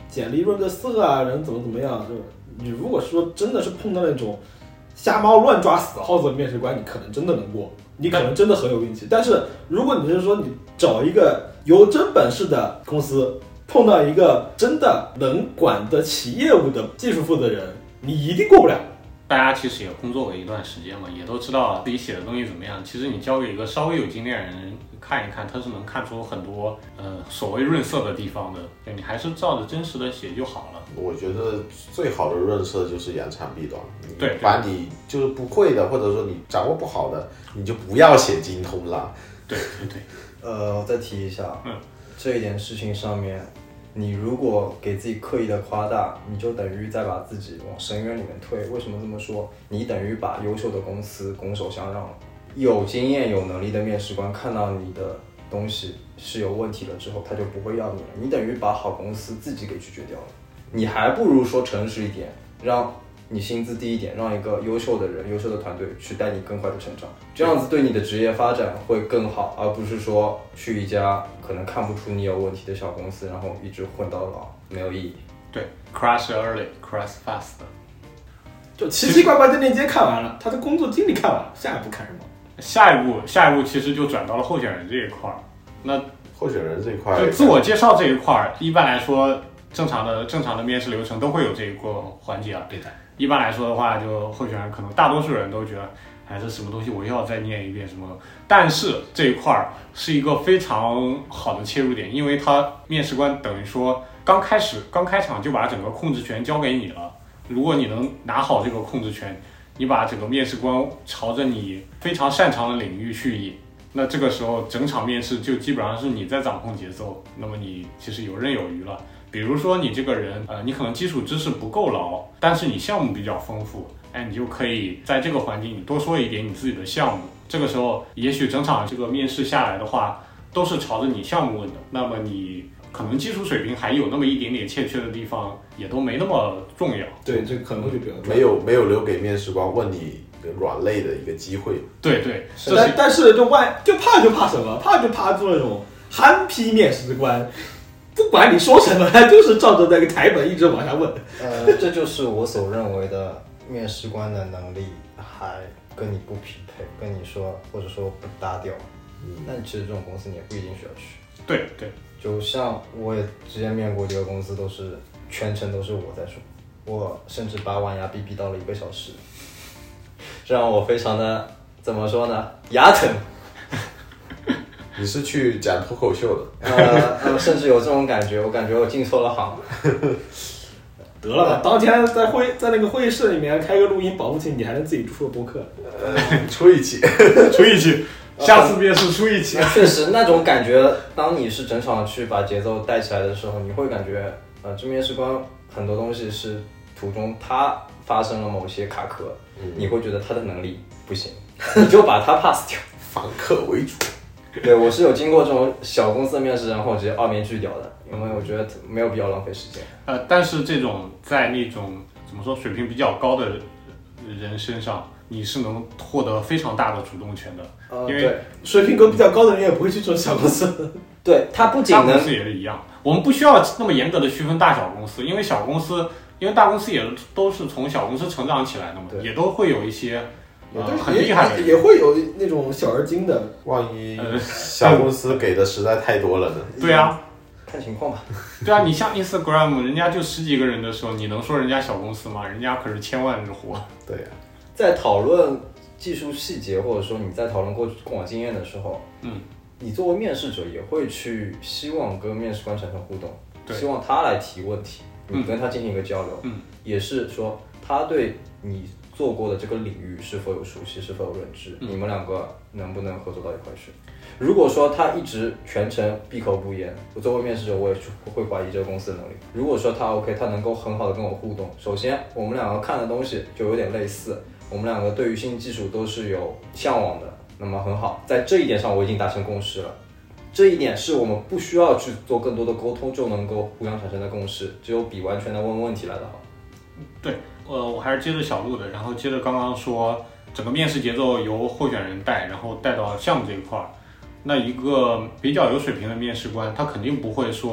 简历润个色啊，人怎么怎么样，就是你如果说真的是碰到那种瞎猫乱抓死耗子的面试官，你可能真的能过，你可能真的很有运气。但是如果你是说你找一个有真本事的公司，碰到一个真的能管得起业务的技术负责人，你一定过不了。 大家其实也工作过一段时间嘛，也都知道自己写的东西怎么样。其实你交给一个稍微有经验的人看一看，他是能看出很多呃所谓润色的地方的。就你还是照着真实的写就好了。 我觉得最好的润色就是扬长避短。 对， 把你就是不会的，或者说你掌握不好的，你就不要写精通了。 对对对。 呃，我再提一下， 嗯， 这一点事情上面，你如果给自己刻意的夸大，你就等于在把自己往深渊里面推。为什么这么说？你等于把优秀的公司拱手相让了。有经验、有能力的面试官看到你的东西是有问题了之后，他就不会要你了。你等于把好公司自己给拒绝掉了。你还不如说诚实一点，让你薪资低一点，让一个优秀的人、优秀的团队去带你更快的成长，这样子对你的职业发展会更好，而不是说去一家可能看不出你有问题的小公司，然后一直混到老，没有意义。 对 ，crash early, crash fast。 就奇奇怪怪的链接看完了，他的工作经历看完了，下一步看什么？ 下一步，下一步其实就转到了候选人这一块儿。那候选人这一块， 就自我介绍这一块儿，一般来说，正常的正常的面试流程都会有这一个环节啊。 对的。 一般来说的话，就候选人可能大多数人都觉得，哎，这什么东西我又要再念一遍什么。但是这一块儿是一个非常好的切入点，因为他面试官等于说刚开始刚开场就把整个控制权交给你了。如果你能拿好这个控制权，你把整个面试官朝着你非常擅长的领域去引，那这个时候整场面试就基本上是你在掌控节奏，那么你其实游刃有余了。比如说你这个人，呃，你可能基础知识不够牢，但是你项目比较丰富，哎，你就可以在这个环境你多说一点你自己的项目。这个时候，也许整场这个面试下来的话，都是朝着你项目问的，那么你可能基础水平还有那么一点点欠缺的地方，也都没那么重要。 对，这个可能就比较没有没有留给面试官问你软肋的一个机会。 对对， 但但是就万就怕就怕什么？怕就怕做那种憨批面试官。不管你说什么，就是照着那个台本一直往下问。 呃，这就是我所认为的面试官的能力还跟你不匹配，跟你说或者说不搭调。嗯，那其实这种公司你也不一定需要去。 对对， 就像我也之前面过几个公司，都是全程都是我在说，我甚至把晚牙逼逼到了一个小时，这让我非常的怎么说呢，牙疼。 你是去讲脱口秀的？ 呃呃，甚至有这种感觉，我感觉我进错了行。 得了吧，当天在会在那个会议室里面开个录音，保不齐你还能自己出个播客。 呃，出一期， 出一期，下次面试出一期。 确实，那种感觉，当你是整场去把节奏带起来的时候，你会感觉，呃，这面试官很多东西是途中他发生了某些卡壳，嗯、你会觉得他的能力不行，你就把他 pass 掉， 反客为主。 对，我是有经过这种小公司的面试，然后直接二面拒掉的，因为我觉得没有必要浪费时间。 呃，但是这种在那种怎么说水平比较高的人身上，你是能获得非常大的主动权的， 呃、 因为对水平比较高的人也不会去做小公司。 对，他不仅能大公司也是一样，我们不需要那么严格的区分大小公司，因为小公司，因为大公司也都是从小公司成长起来的嘛，也都会有一些。呃、很厉害的也，也会有那种小而精的。 万一小公司给的实在太多了呢？ 对啊， 看情况吧。 对啊，你像 Instagram， 人家就十几个人的时候，你能说人家小公司吗？人家可是千万之户。 对啊， 在讨论技术细节，或者说你在讨论过过往经验的时候， 嗯， 你作为面试者也会去希望跟面试官产生互动， 对， 希望他来提问题，你跟他进行一个交流， 嗯， 也是说他对你做过的这个领域是否有熟悉，是否有认知， 嗯、 你们两个能不能合作到一块去？如果说他一直全程闭口不言，我作为面试者我也会怀疑这个公司的能力。如果说他 OK， 他能够很好的跟我互动，首先我们两个看的东西就有点类似，我们两个对于新技术都是有向往的，那么很好，在这一点上我已经达成共识了。这一点是我们不需要去做更多的沟通就能够互相产生的共识，只有比完全的问问题来得好。 对。呃，我还是接着小路的，然后接着刚刚说整个面试节奏由候选人带，然后带到项目这一块儿。那一个比较有水平的面试官，他肯定不会说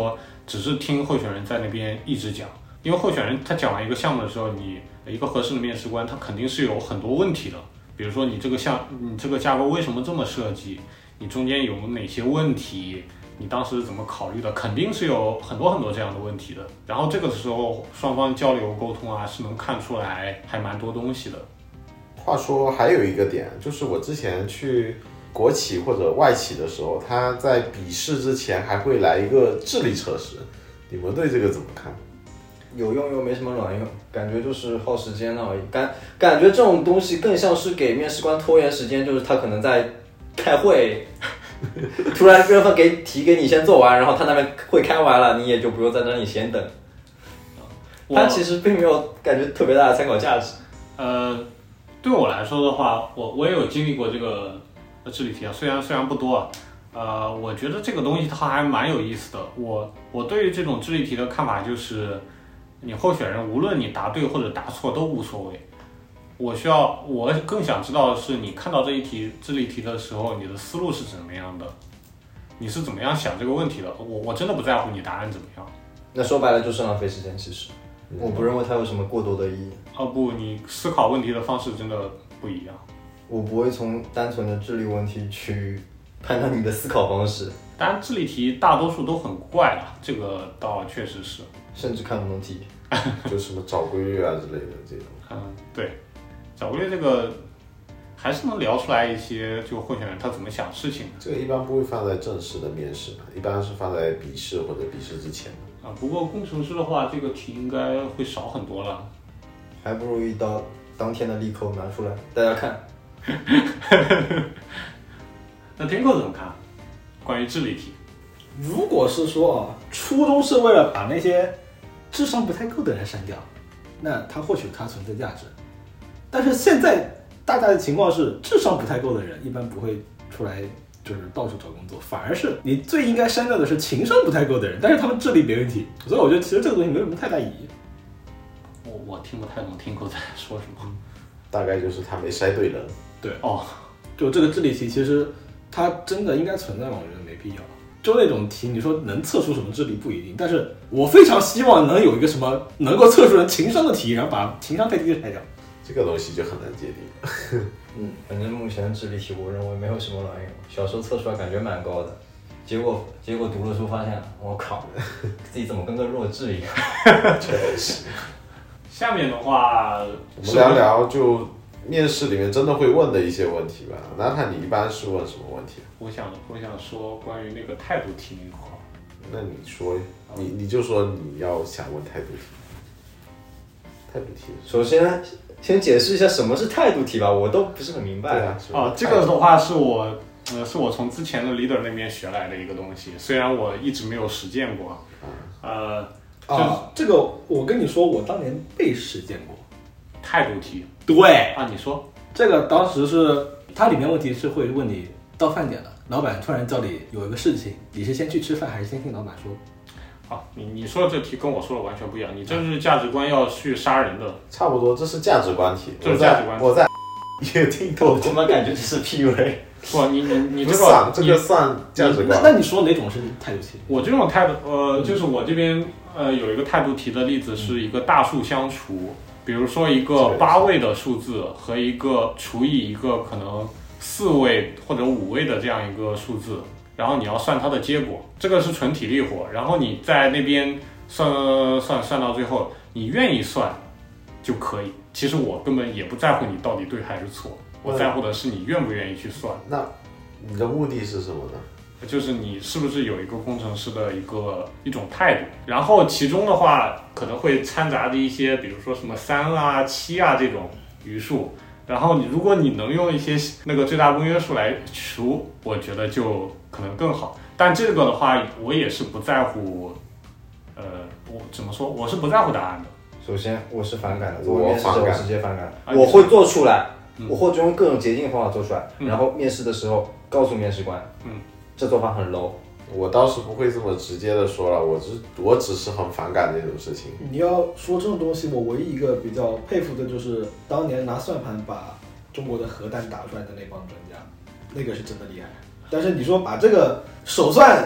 只是听候选人在那边一直讲，因为候选人他讲完一个项目的时候，你一个合适的面试官他肯定是有很多问题的，比如说你这个项你这个架构为什么这么设计，你中间有哪些问题，你当时怎么考虑的，肯定是有很多很多这样的问题的。然后这个时候双方交流沟通啊，是能看出来还蛮多东西的。 话说还有一个点，就是我之前去国企或者外企的时候，他在笔试之前还会来一个智力测试，你们对这个怎么看？ 有用又没什么卵用，感觉就是耗时间而已。感感觉这种东西更像是给面试官拖延时间，就是他可能在开会，突然这份给题给你先做完，然后他那边会开完了，你也就不用在那里闲等。他其实并没有感觉特别大的参考价值。 呃，对我来说的话，我我也有经历过这个智力题啊，虽然虽然不多啊，呃，我觉得这个东西它还蛮有意思的。我我对于这种智力题的看法就是，你候选人无论你答对或者答错都无所谓。我需要，我更想知道的是，你看到这一题智力题的时候，你的思路是怎么样的？你是怎么样想这个问题的？我我真的不在乎你答案怎么样。 那说白了就是浪费时间，其实、嗯、我不认为它有什么过多的意义。 哦不，你思考问题的方式真的不一样。 我不会从单纯的智力问题去判断你的思考方式。 当然，智力题大多数都很怪了，这个倒确实是。 甚至看不懂题， 就什么找规律啊之类的这种。 嗯，对，找规律这个还是能聊出来一些，就候选人他怎么想事情的。 这个一般不会放在正式的面试，一般是放在笔试或者笔试之前。 啊，不过工程师的话，这个题应该会少很多了。 还不如一到当天的力扣拿出来，大家看。 那天扣怎么看？关于智力题， 如果是说啊，初衷是为了把那些智商不太够的人删掉，那它或许它存在价值。但是现在大家的情况是，智商不太够的人一般不会出来就是到处找工作，反而是你最应该删掉的是情商不太够的人，但是他们智力没问题。所以我觉得其实这个东西没有什么太大意义。 我我听不太懂听口在说什么， 大概就是他没筛对人。 对哦， 就这个智力题，其实它真的应该存在吗？我觉得没必要。就那种题，你说能测出什么智力不一定，但是我非常希望能有一个什么能够测出人情商的题，然后把情商太低的筛掉。 这个东西就很难界定。 嗯，反正目前的智力题，我认为没有什么卵用。小时候测出来感觉蛮高的，结果结果读了书发现，我靠，自己怎么跟个弱智一样？ 确实。 下面的话， 我们聊聊就面试里面真的会问的一些问题吧。那看你一般是问什么问题？ 我想我想说关于那个态度题那块。 那你说，你你就说你要想问态度题。态度题， 首先先解释一下什么是态度题吧，我都不是很明白。 对啊， 啊，这个的话是我呃是我从之前的 leader 那边学来的一个东西，虽然我一直没有实践过。呃， 啊，这个我跟你说，我当年被实践过。 态度题。 对啊，你说这个当时是它里面问题是会问你到饭点了，老板突然叫你有一个事情，你是先去吃饭还是先听老板说？ 好，你你说的这题跟我说的完全不一样，你这是价值观要去杀人的。 差不多，这是价值观题。 这是价值观题。 我在也听懂， 我怎么感觉这是 P U A？ 不，你你你这个算这个算价值观。 那那你说哪种是态度题？ 我这种态度，呃，就是我这边呃有一个态度题的例子是一个大数相除，比如说一个八位的数字和一个除以一个可能四位或者五位的这样一个数字。然后你要算它的结果，这个是纯体力活。然后你在那边算算算到最后，你愿意算就可以。其实我根本也不在乎你到底对还是错，我在乎的是你愿不愿意去算。 那你的目的是什么呢？ 就是你是不是有一个工程师的一个一种态度。然后其中的话可能会掺杂着一些，比如说什么三啊、七啊这种余数。然后你如果你能用一些那个最大公约数来除，我觉得就可能更好。但这个的话，我也是不在乎，呃，我怎么说？我是不在乎答案的。 首先，我是反感的， 我面试的时候反感直接反感， 啊我会做出来， 嗯、 我会用各种捷径方法做出来， 嗯、 然后面试的时候告诉面试官， 嗯， 这做法很 low。 我倒是不会这么直接的说了，我只我只是很反感这种事情。 你要说这种东西，我唯一一个比较佩服的就是当年拿算盘把中国的核弹打出来的那帮专家，那个是真的厉害。但是你说把这个手算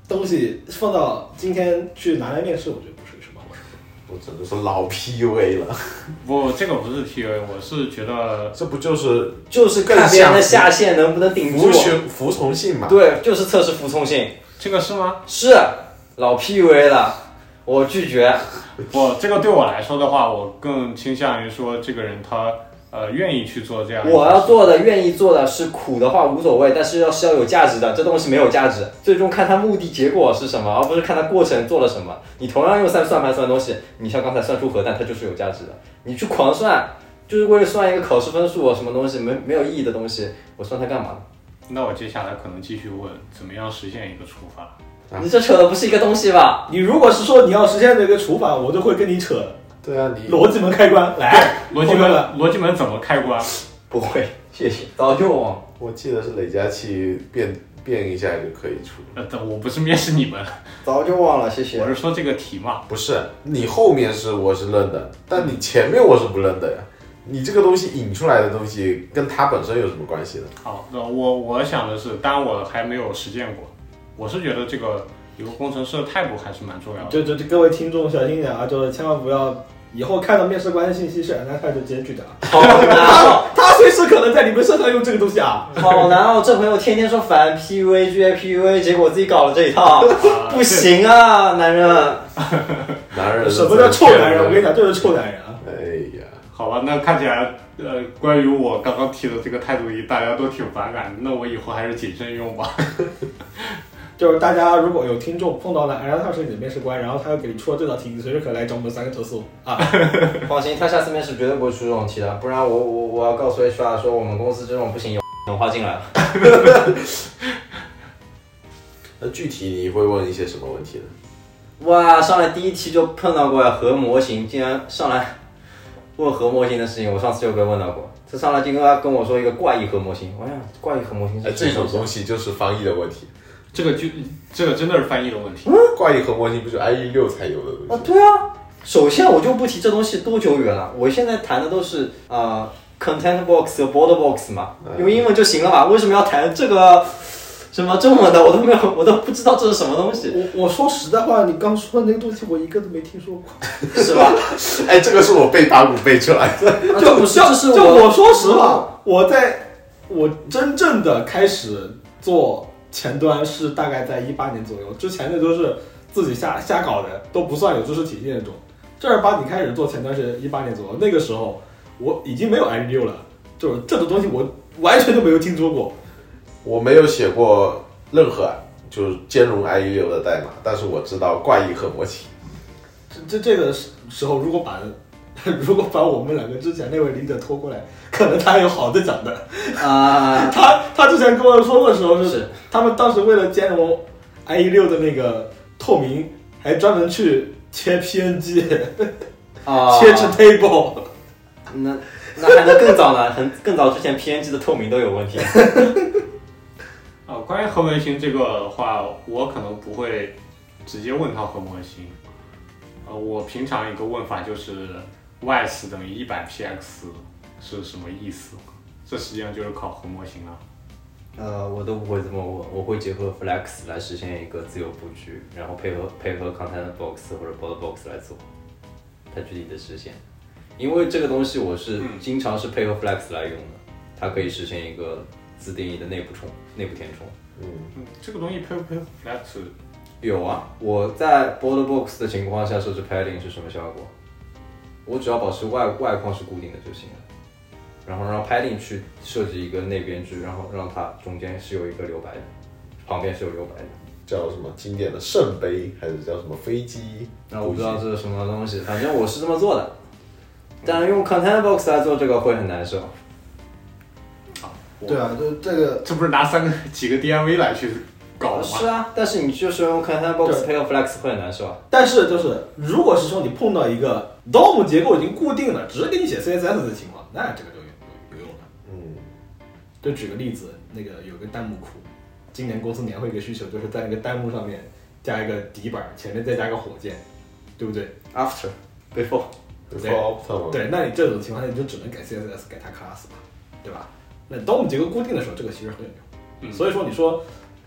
东西放到今天去拿来面试，我觉得不是什么好事。 我只能说老 P U A 了。 不，这个不是 P U A， 我是觉得这不就是就是看别人的下限能不能顶住服，从服从性嘛？ 对，就是测试服从性。 这个是吗？ 是老 P U A 了，我拒绝。 不，这个对我来说的话，我更倾向于说这个人他呃愿意去做这样。 我要做的、愿意做的是苦的话无所谓，但是要是要有价值的，这东西没有价值。最终看它目的结果是什么，而不是看它过程做了什么。你同样用算算盘算东西，你像刚才算出核弹，它就是有价值的。你去狂算，就是为了算一个考试分数，什么东西没没有意义的东西，我算它干嘛？ 那我接下来可能继续问，怎么样实现一个除法？ 你这扯的不是一个东西吧？ 你如果是说你要实现这个除法，我就会跟你扯。 对啊，你逻辑门开关来， 逻辑门逻辑门怎么开关？ 不会，谢谢，早就忘了。 我记得是累加器变变一下就可以出。 呃，我不是面试你们， 早就忘了，谢谢。 我是说这个题嘛。 不是，你后面是我是认的，但你前面我是不认的呀。你这个东西引出来的东西跟它本身有什么关系呢？ 好，那我我想的是，当然我还没有实践过，我是觉得这个一个工程师的态度还是蛮重要的。 就就就各位听众小心点啊，就是千万不要以后看到面试官信息是 Anita 就直接拒的啊。 好难哦， 他随时可能在你们身上用这个东西啊。 好难哦！这朋友天天说反 P U A、G A P U A， 结果自己搞了这一套，不行啊，男人！ 男人什么叫臭男人？我跟你讲，就是臭男人啊！ 哎呀， 好吧，那看起来呃，关于我刚刚提的这个态度仪，大家都挺反感，那我以后还是谨慎用吧。 就是大家如果有听众碰到了 Anita 是你的面试官，然后他又给你出了这道题，你随时可以来找我们三个投诉啊！ 放心，他下次面试绝对不会出这种题的，不然我我我要告诉 H R 说我们公司这种不行，有文化进来了。 那具体你会问一些什么问题呢？ 哇，上来第一题就碰到过呀，核模型竟然上来问核模型的事情，我上次就被问到过。这上来就跟他跟我说一个怪异核模型，我想怪异核模型是哎，这种东西就是翻译的问题。 这个就这个真的是翻译的问题。 嗯， 怪异核模型不就 I E 六才有的东啊， 西？ 对啊。首先我就不提这东西多久远了，我现在谈的都是呃 content box 和 border box 嘛，用英文就行了嘛，为什么要谈这个什么中文的？我都没有，我都不知道这是什么东西。 我我说实在话，你刚说的那个东西我一个都没听说过， 是吧？ 哎，这个是我背打鼓背出来的。 啊、这不是，这是就我说实话，我在我真正的开始做前端是大概在一八年左右，之前的都是自己瞎瞎搞的，都不算有知识体系那种。正儿八经开始做前端是一八年左右，那个时候我已经没有 I E 六了，就是这种东西我完全都没有听说过。 我没有写过任何就是兼容 I E 六的代码，但是我知道怪异核模型。 这这这个时候，如果把如果把我们两个之前那位领者拖过来，可能他有好的讲的啊。 他他之前跟我说的时候是， 是他们当时为了兼容 I E 六的那个透明，还专门去切 P N G， 啊， 切成 table。 那那还能更早呢？很更早之前 P N G 的透明都有问题。 呃，关于核模型这个的话，我可能不会直接问他核模型。呃，我平常一个问法就是 y 等于一百 p x 是什么意思？这实际上就是考核模型了。 呃，我都不会这么问，我会结合 Flex 来实现一个自由布局，然后配合配合 Content Box 或者 Border Box 来做它具体的实现。因为这个东西我是经常是配合 Flex 来用的，它可以实现一个自定义的内部冲、内部填充。 嗯，这个东西配不配合 Flex？ 有啊，我在 Border Box 的情况下设置 Padding 是什么效果？我只要保持外外框是固定的就行了，然后让 Padding 去设计一个内边距，然后让它中间是有一个留白的，旁边是有留白的。 叫什么经典的圣杯，还是叫什么飞机？ 那我不知道这是什么东西，反正我是这么做的。但用 Content Box 来做这个会很难受。 对啊，就这个， 这不是拿三个几个 D M V 来去搞吗？ 是啊，但是你就是用 Content Box 配合 Flex 会很难受啊。 但是就是如果是说你碰到一个 D O M 结构已经固定了，只是给你写 C S S 的情况，那这个就有有用了。 嗯， 就举个例子，那个有个弹幕库，今年公司年会一个需求就是在那个弹幕上面加一个底板，前面再加个火箭，对不对 ？After before 对 ，Optum 对，那你这种情况下你就只能改 C S S 改它 class 吧，对吧？那 D O M 结构固定的时候，这个其实很有用。 嗯、 所以说你说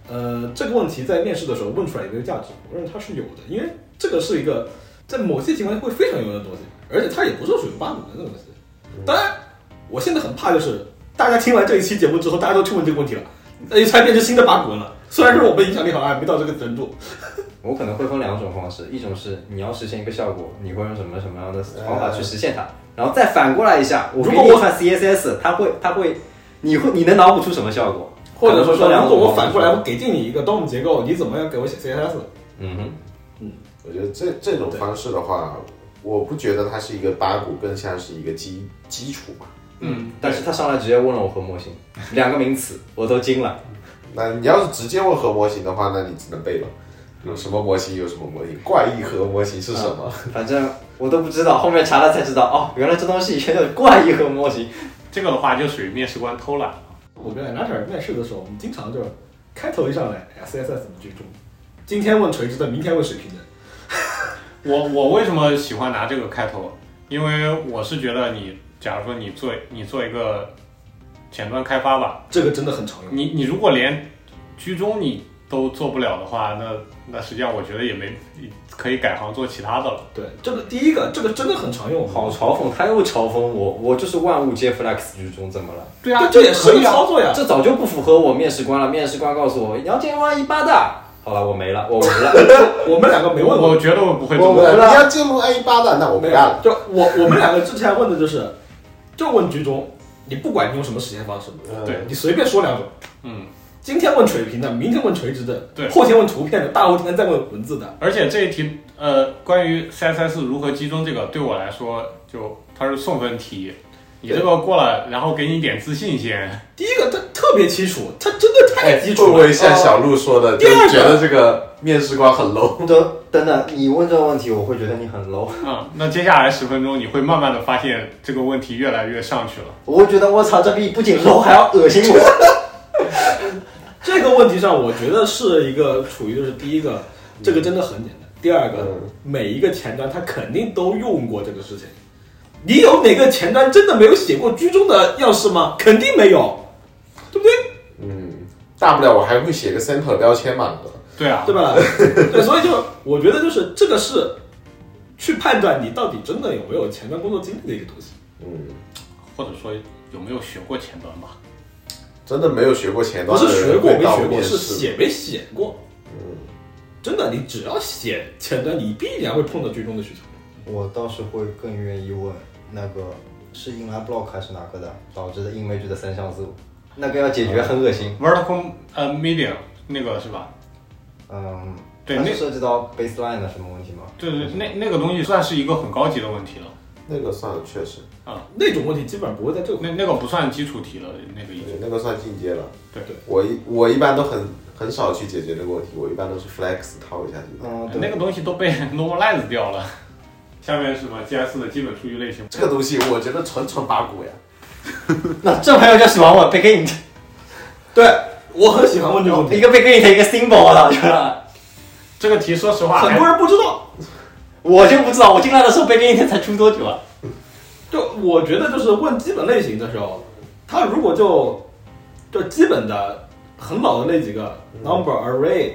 呃，这个问题在面试的时候问出来有没有价值？我认为它是有的，因为这个是一个在某些情况下会非常有用的东西，而且它也不是属于八股文的东西。当然，我现在很怕就是大家听完这一期节目之后，大家都去问这个问题了，那才变成新的八股文了。虽然说我们影响力好像还没到这个程度。 我可能会分两种方式，一种是你要实现一个效果，你会用什么什么样的方法去实现它，然后再反过来一下，我给你一串 C S S， 它会它会你会你能脑补出什么效果？ 或者说，如果我反过来，我给定你一个 D O M 结构，你怎么样给我写 C S S？ 嗯哼， 嗯，我觉得这这种方式的话，我不觉得它是一个八股，更像是一个基基础吧。 嗯，但是他上来直接问了我核模型，两个名词，我都惊了。 那你要是直接问核模型的话，那你只能背了。有什么模型？有什么模型？怪异核模型是什么？ 啊、反正我都不知道，后面查了才知道。哦，原来这东西原来有怪异核模型。 这个的话就属于面试官偷懒。 我跟 Natter 面试的时候，我们经常就开头一上来 C S S 怎么居中，今天问垂直的，明天问水平的。 我我为什么喜欢拿这个开头？因为我是觉得你，假如说你做你做一个前端开发吧， 这个真的很常用。 你你如果连居中你都做不了的话，那那实际上我觉得也没可以改行做其他的了。 对，这个第一个，这个真的很常用。 好嘲讽，他又嘲讽我，我就是万物皆 flex 居中，怎么了？ 对啊， 这也是个操作呀。 这早就不符合我面试官了。面试官告诉我你要建入一八的，好了，我没了，我没了。 我们两个没问过， 我觉得我不会这么问。你要进入 A 八的，那我不干了。 就我我们两个之前问的就是，就问居中，你不管你用什么实现方式， 对你随便说两种， 嗯。 今天问水平的，明天问垂直的， 对， 后天问图片的，大后天再问文字的。 而且这一题，呃，关于 C S S 如何集中这个，对我来说，就它是送分题，你这个过了，然后给你一点自信先。 第一个，它特别基础，它真的太基础了。 会不会像小鹿说的，就觉得这个面试官很 low？ 等等等，你问这个问题，我会觉得你很 low。 嗯，那接下来十分钟，你会慢慢的发现这个问题越来越上去了。 我会觉得我操，这比不仅 low 还要恶心我。 这个问题上，我觉得是一个处于就是第一个，这个真的很简单。第二个，每一个前端它肯定都用过这个事情。你有哪个前端真的没有写过居中的样式吗？肯定没有，对不对？ 嗯，大不了我还会写个 center 标签嘛， 对啊， 对吧？对，所以就我觉得就是这个是去判断你到底真的有没有前端工作经历的一个东西。 嗯， 或者说有没有学过前端吧。 真的没有学过前端的人，不是学过没学过， 是写没写过。嗯，真的，你只要写前端，你必然会碰到居中的需求。 我倒是会更愿意问那个是 inline block 还是哪个的导致的 image 的三像素，那个要解决很恶心。 vertical 呃 medium 那个是吧？ 嗯， 对， 那涉及到 baseline 的什么问题吗？ 对对，那那个东西算是一个很高级的问题了。 那个算确实啊， 那种问题基本上不会在这个那那个不算基础题了，那个已经那个算进阶了。 对对， 我一我一般都很很少去解决这个问题，我一般都是 flex 套一下就。 嗯， 那个东西都被 normalize 掉了。下面是什么 G S 的基本数据类型？ 这个东西我觉得纯纯八股呀。 那这朋友就喜欢问 packint。 对，我很喜欢问这个问题。 一个 packint 一个 symbol 我操， 这个题说实话很多人不知道。 我就不知道，我进来的时候packint才出多久啊？ 就我觉得就是问基本类型的时候，他如果就就基本的很老的那几个 number array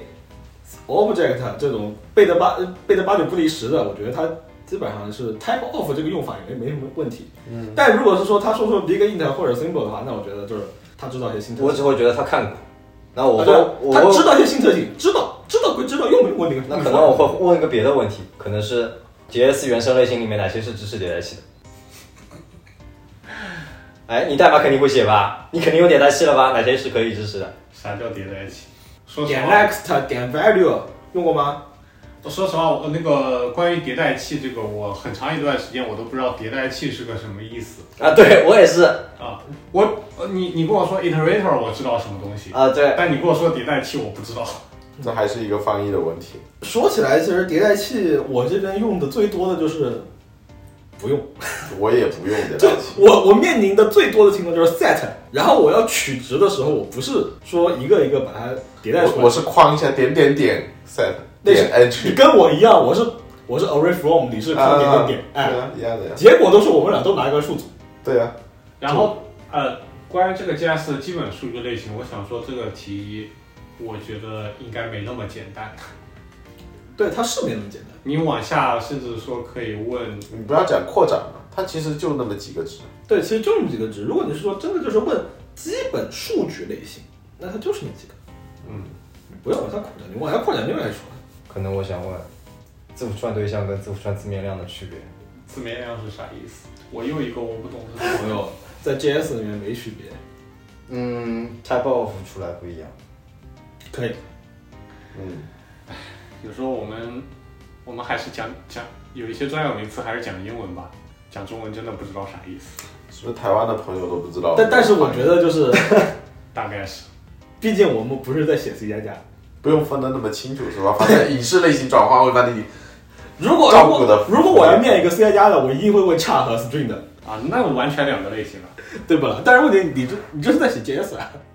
object 这种背得八背得八九不离十的，我觉得他基本上是 type of 这个用法也没没什么问题。嗯，但如果是说他说说 big int 或者 symbol 的话，那我觉得就是他知道一些新特性。 我只会觉得他看过，然后我会、 啊、 我他知道一些新特性，知道知道归知道，用没用问题。 那可能我会问一个别的问题，可能是 J S 原生类型里面哪些是支持迭代器的？哎，你代码肯定会写吧？你肯定有迭代器了吧？哪些是可以支持的？ 啥叫迭代器？说点 next 点 value 用过吗？ 说实话，我那个关于迭代器这个，我很长一段时间我都不知道迭代器是个什么意思啊。对我也是啊，我你你跟我说 iterator 我知道什么东西啊，对， 但你跟我说迭代器我不知道。 这还是一个翻译的问题。 说起来，其实迭代器我这边用的最多的就是不用， 我也不用迭代器。 我我面临的最多的情况就是 set， 然后我要取值的时候，我不是说一个一个把它迭代出来， 我, 我是框一下点点点 set。 点 entry， 你跟我一样，我是我是 array from， 你是框点点点， 哎、啊，一样的呀。 结果都是我们俩都拿一个数组。 对呀、啊。 然后呃，关于这个 J S 的基本数据类型，我想说这个题我觉得应该没那么简单。 对，它是没那么简单。 你往下甚至说可以问， 你不要讲扩展了，它其实就那么几个值。 对，其实就那么几个值。如果你是说真的就是问基本数据类型，那它就是那几个。 嗯， 不要往下扩展，你往下扩展就来说。 可能我想问，字符串对象跟字符串字面量的区别？ 字面量是啥意思？我又一个我不懂的朋友在 J S 里面没区别。 嗯 ，type of 出来不一样。 可以。 嗯， 有时候我们我们还是讲讲有一些专有名词还是讲英文吧，讲中文真的不知道啥意思。 是不是台湾的朋友都不知道？ 但但是我觉得就是大概是， 毕竟我们不是在写 C 加加， 不用分得那么清楚是吧？反正影视类型转换会把你如果照顾的。 如果我要面一个 C 加加的，我一定会问 char 和 string 的啊，那完全两个类型了， 对吧？但是问题你这你这是在写 J S 啊。